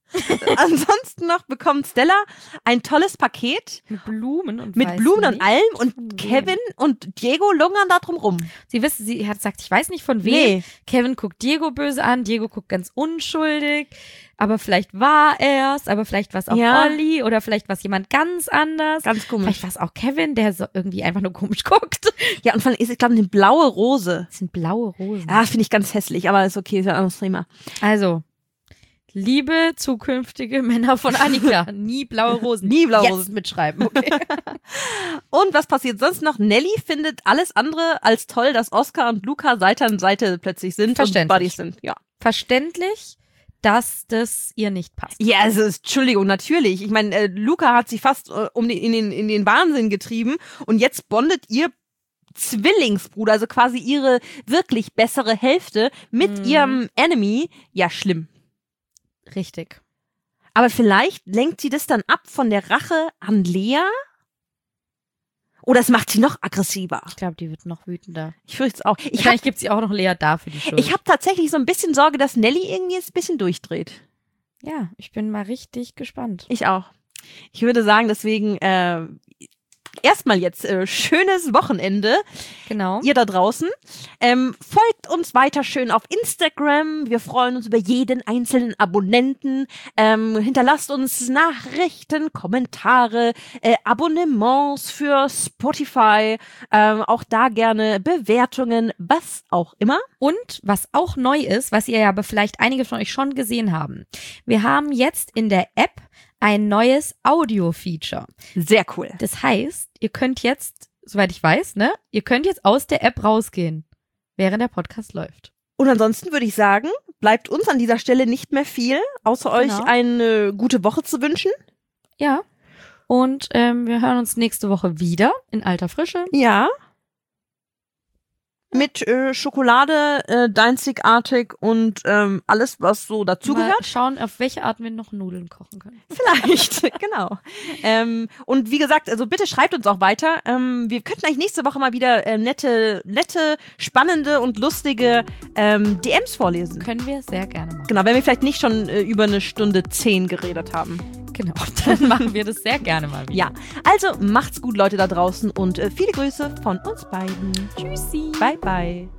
Ansonsten noch bekommt Stella ein tolles Paket. Mit Blumen und allem. Und Kevin und Diego lungern da drum rum. Sie hat gesagt, ich weiß nicht von wem. Nee. Kevin guckt Diego böse an, Diego guckt ganz unschuldig. Aber vielleicht war er's, aber vielleicht war es auch Olli oder vielleicht war es jemand ganz anders. Ganz komisch. Vielleicht war es auch Kevin, der so irgendwie einfach nur komisch guckt. Ja, und vor allem ist, ich glaube, eine blaue Rose. Das sind blaue Rosen. Ja, finde ich ganz hässlich, aber ist okay, ist ein anderes Thema. Also, liebe zukünftige Männer von Annika, nie blaue Rosen. Nie blaue Jetzt Rosen. mitschreiben, okay. Und was passiert sonst noch? Nelly findet alles andere als toll, dass Oscar und Luca Seite an Seite plötzlich sind und Buddies sind. Ja. Verständlich, dass das ihr nicht passt. Ja, also Entschuldigung, natürlich. Ich meine, Luca hat sie fast in den Wahnsinn getrieben und jetzt bondet ihr Zwillingsbruder, also quasi ihre wirklich bessere Hälfte mit ihrem Enemy. Ja, schlimm. Richtig. Aber vielleicht lenkt sie das dann ab von der Rache an Lea? Oder es macht sie noch aggressiver? Ich glaube, die wird noch wütender. Ich fürchte es auch. Wahrscheinlich gibt sie auch noch Lea da für die Schuld. Ich habe tatsächlich so ein bisschen Sorge, dass Nelly irgendwie jetzt ein bisschen durchdreht. Ja, ich bin mal richtig gespannt. Ich auch. Ich würde sagen, deswegen erstmal jetzt schönes Wochenende. Genau. Ihr da draußen. Folgt uns weiter schön auf Instagram. Wir freuen uns über jeden einzelnen Abonnenten. Hinterlasst uns Nachrichten, Kommentare, Abonnements für Spotify. Auch da gerne Bewertungen, was auch immer. Und was auch neu ist, was ihr ja aber vielleicht einige von euch schon gesehen haben. Wir haben jetzt in der App ein neues Audio-Feature. Sehr cool. Das heißt, ihr könnt jetzt, soweit ich weiß, ihr könnt jetzt aus der App rausgehen, während der Podcast läuft. Und ansonsten würde ich sagen, bleibt uns an dieser Stelle nicht mehr viel, außer euch eine gute Woche zu wünschen. Ja. Und wir hören uns nächste Woche wieder in alter Frische. Ja. Mit Schokolade, Deinzigartig und alles, was so dazugehört. Mal schauen, auf welche Art wir noch Nudeln kochen können. Vielleicht, genau. Und wie gesagt, also bitte schreibt uns auch weiter. Wir könnten eigentlich nächste Woche mal wieder nette, spannende und lustige DMs vorlesen. Können wir sehr gerne machen. Genau, wenn wir vielleicht nicht schon über 1:10 geredet haben. Genau, dann machen wir das sehr gerne mal wieder. Ja, also macht's gut, Leute da draußen und viele Grüße von uns beiden. Tschüssi. Bye, bye.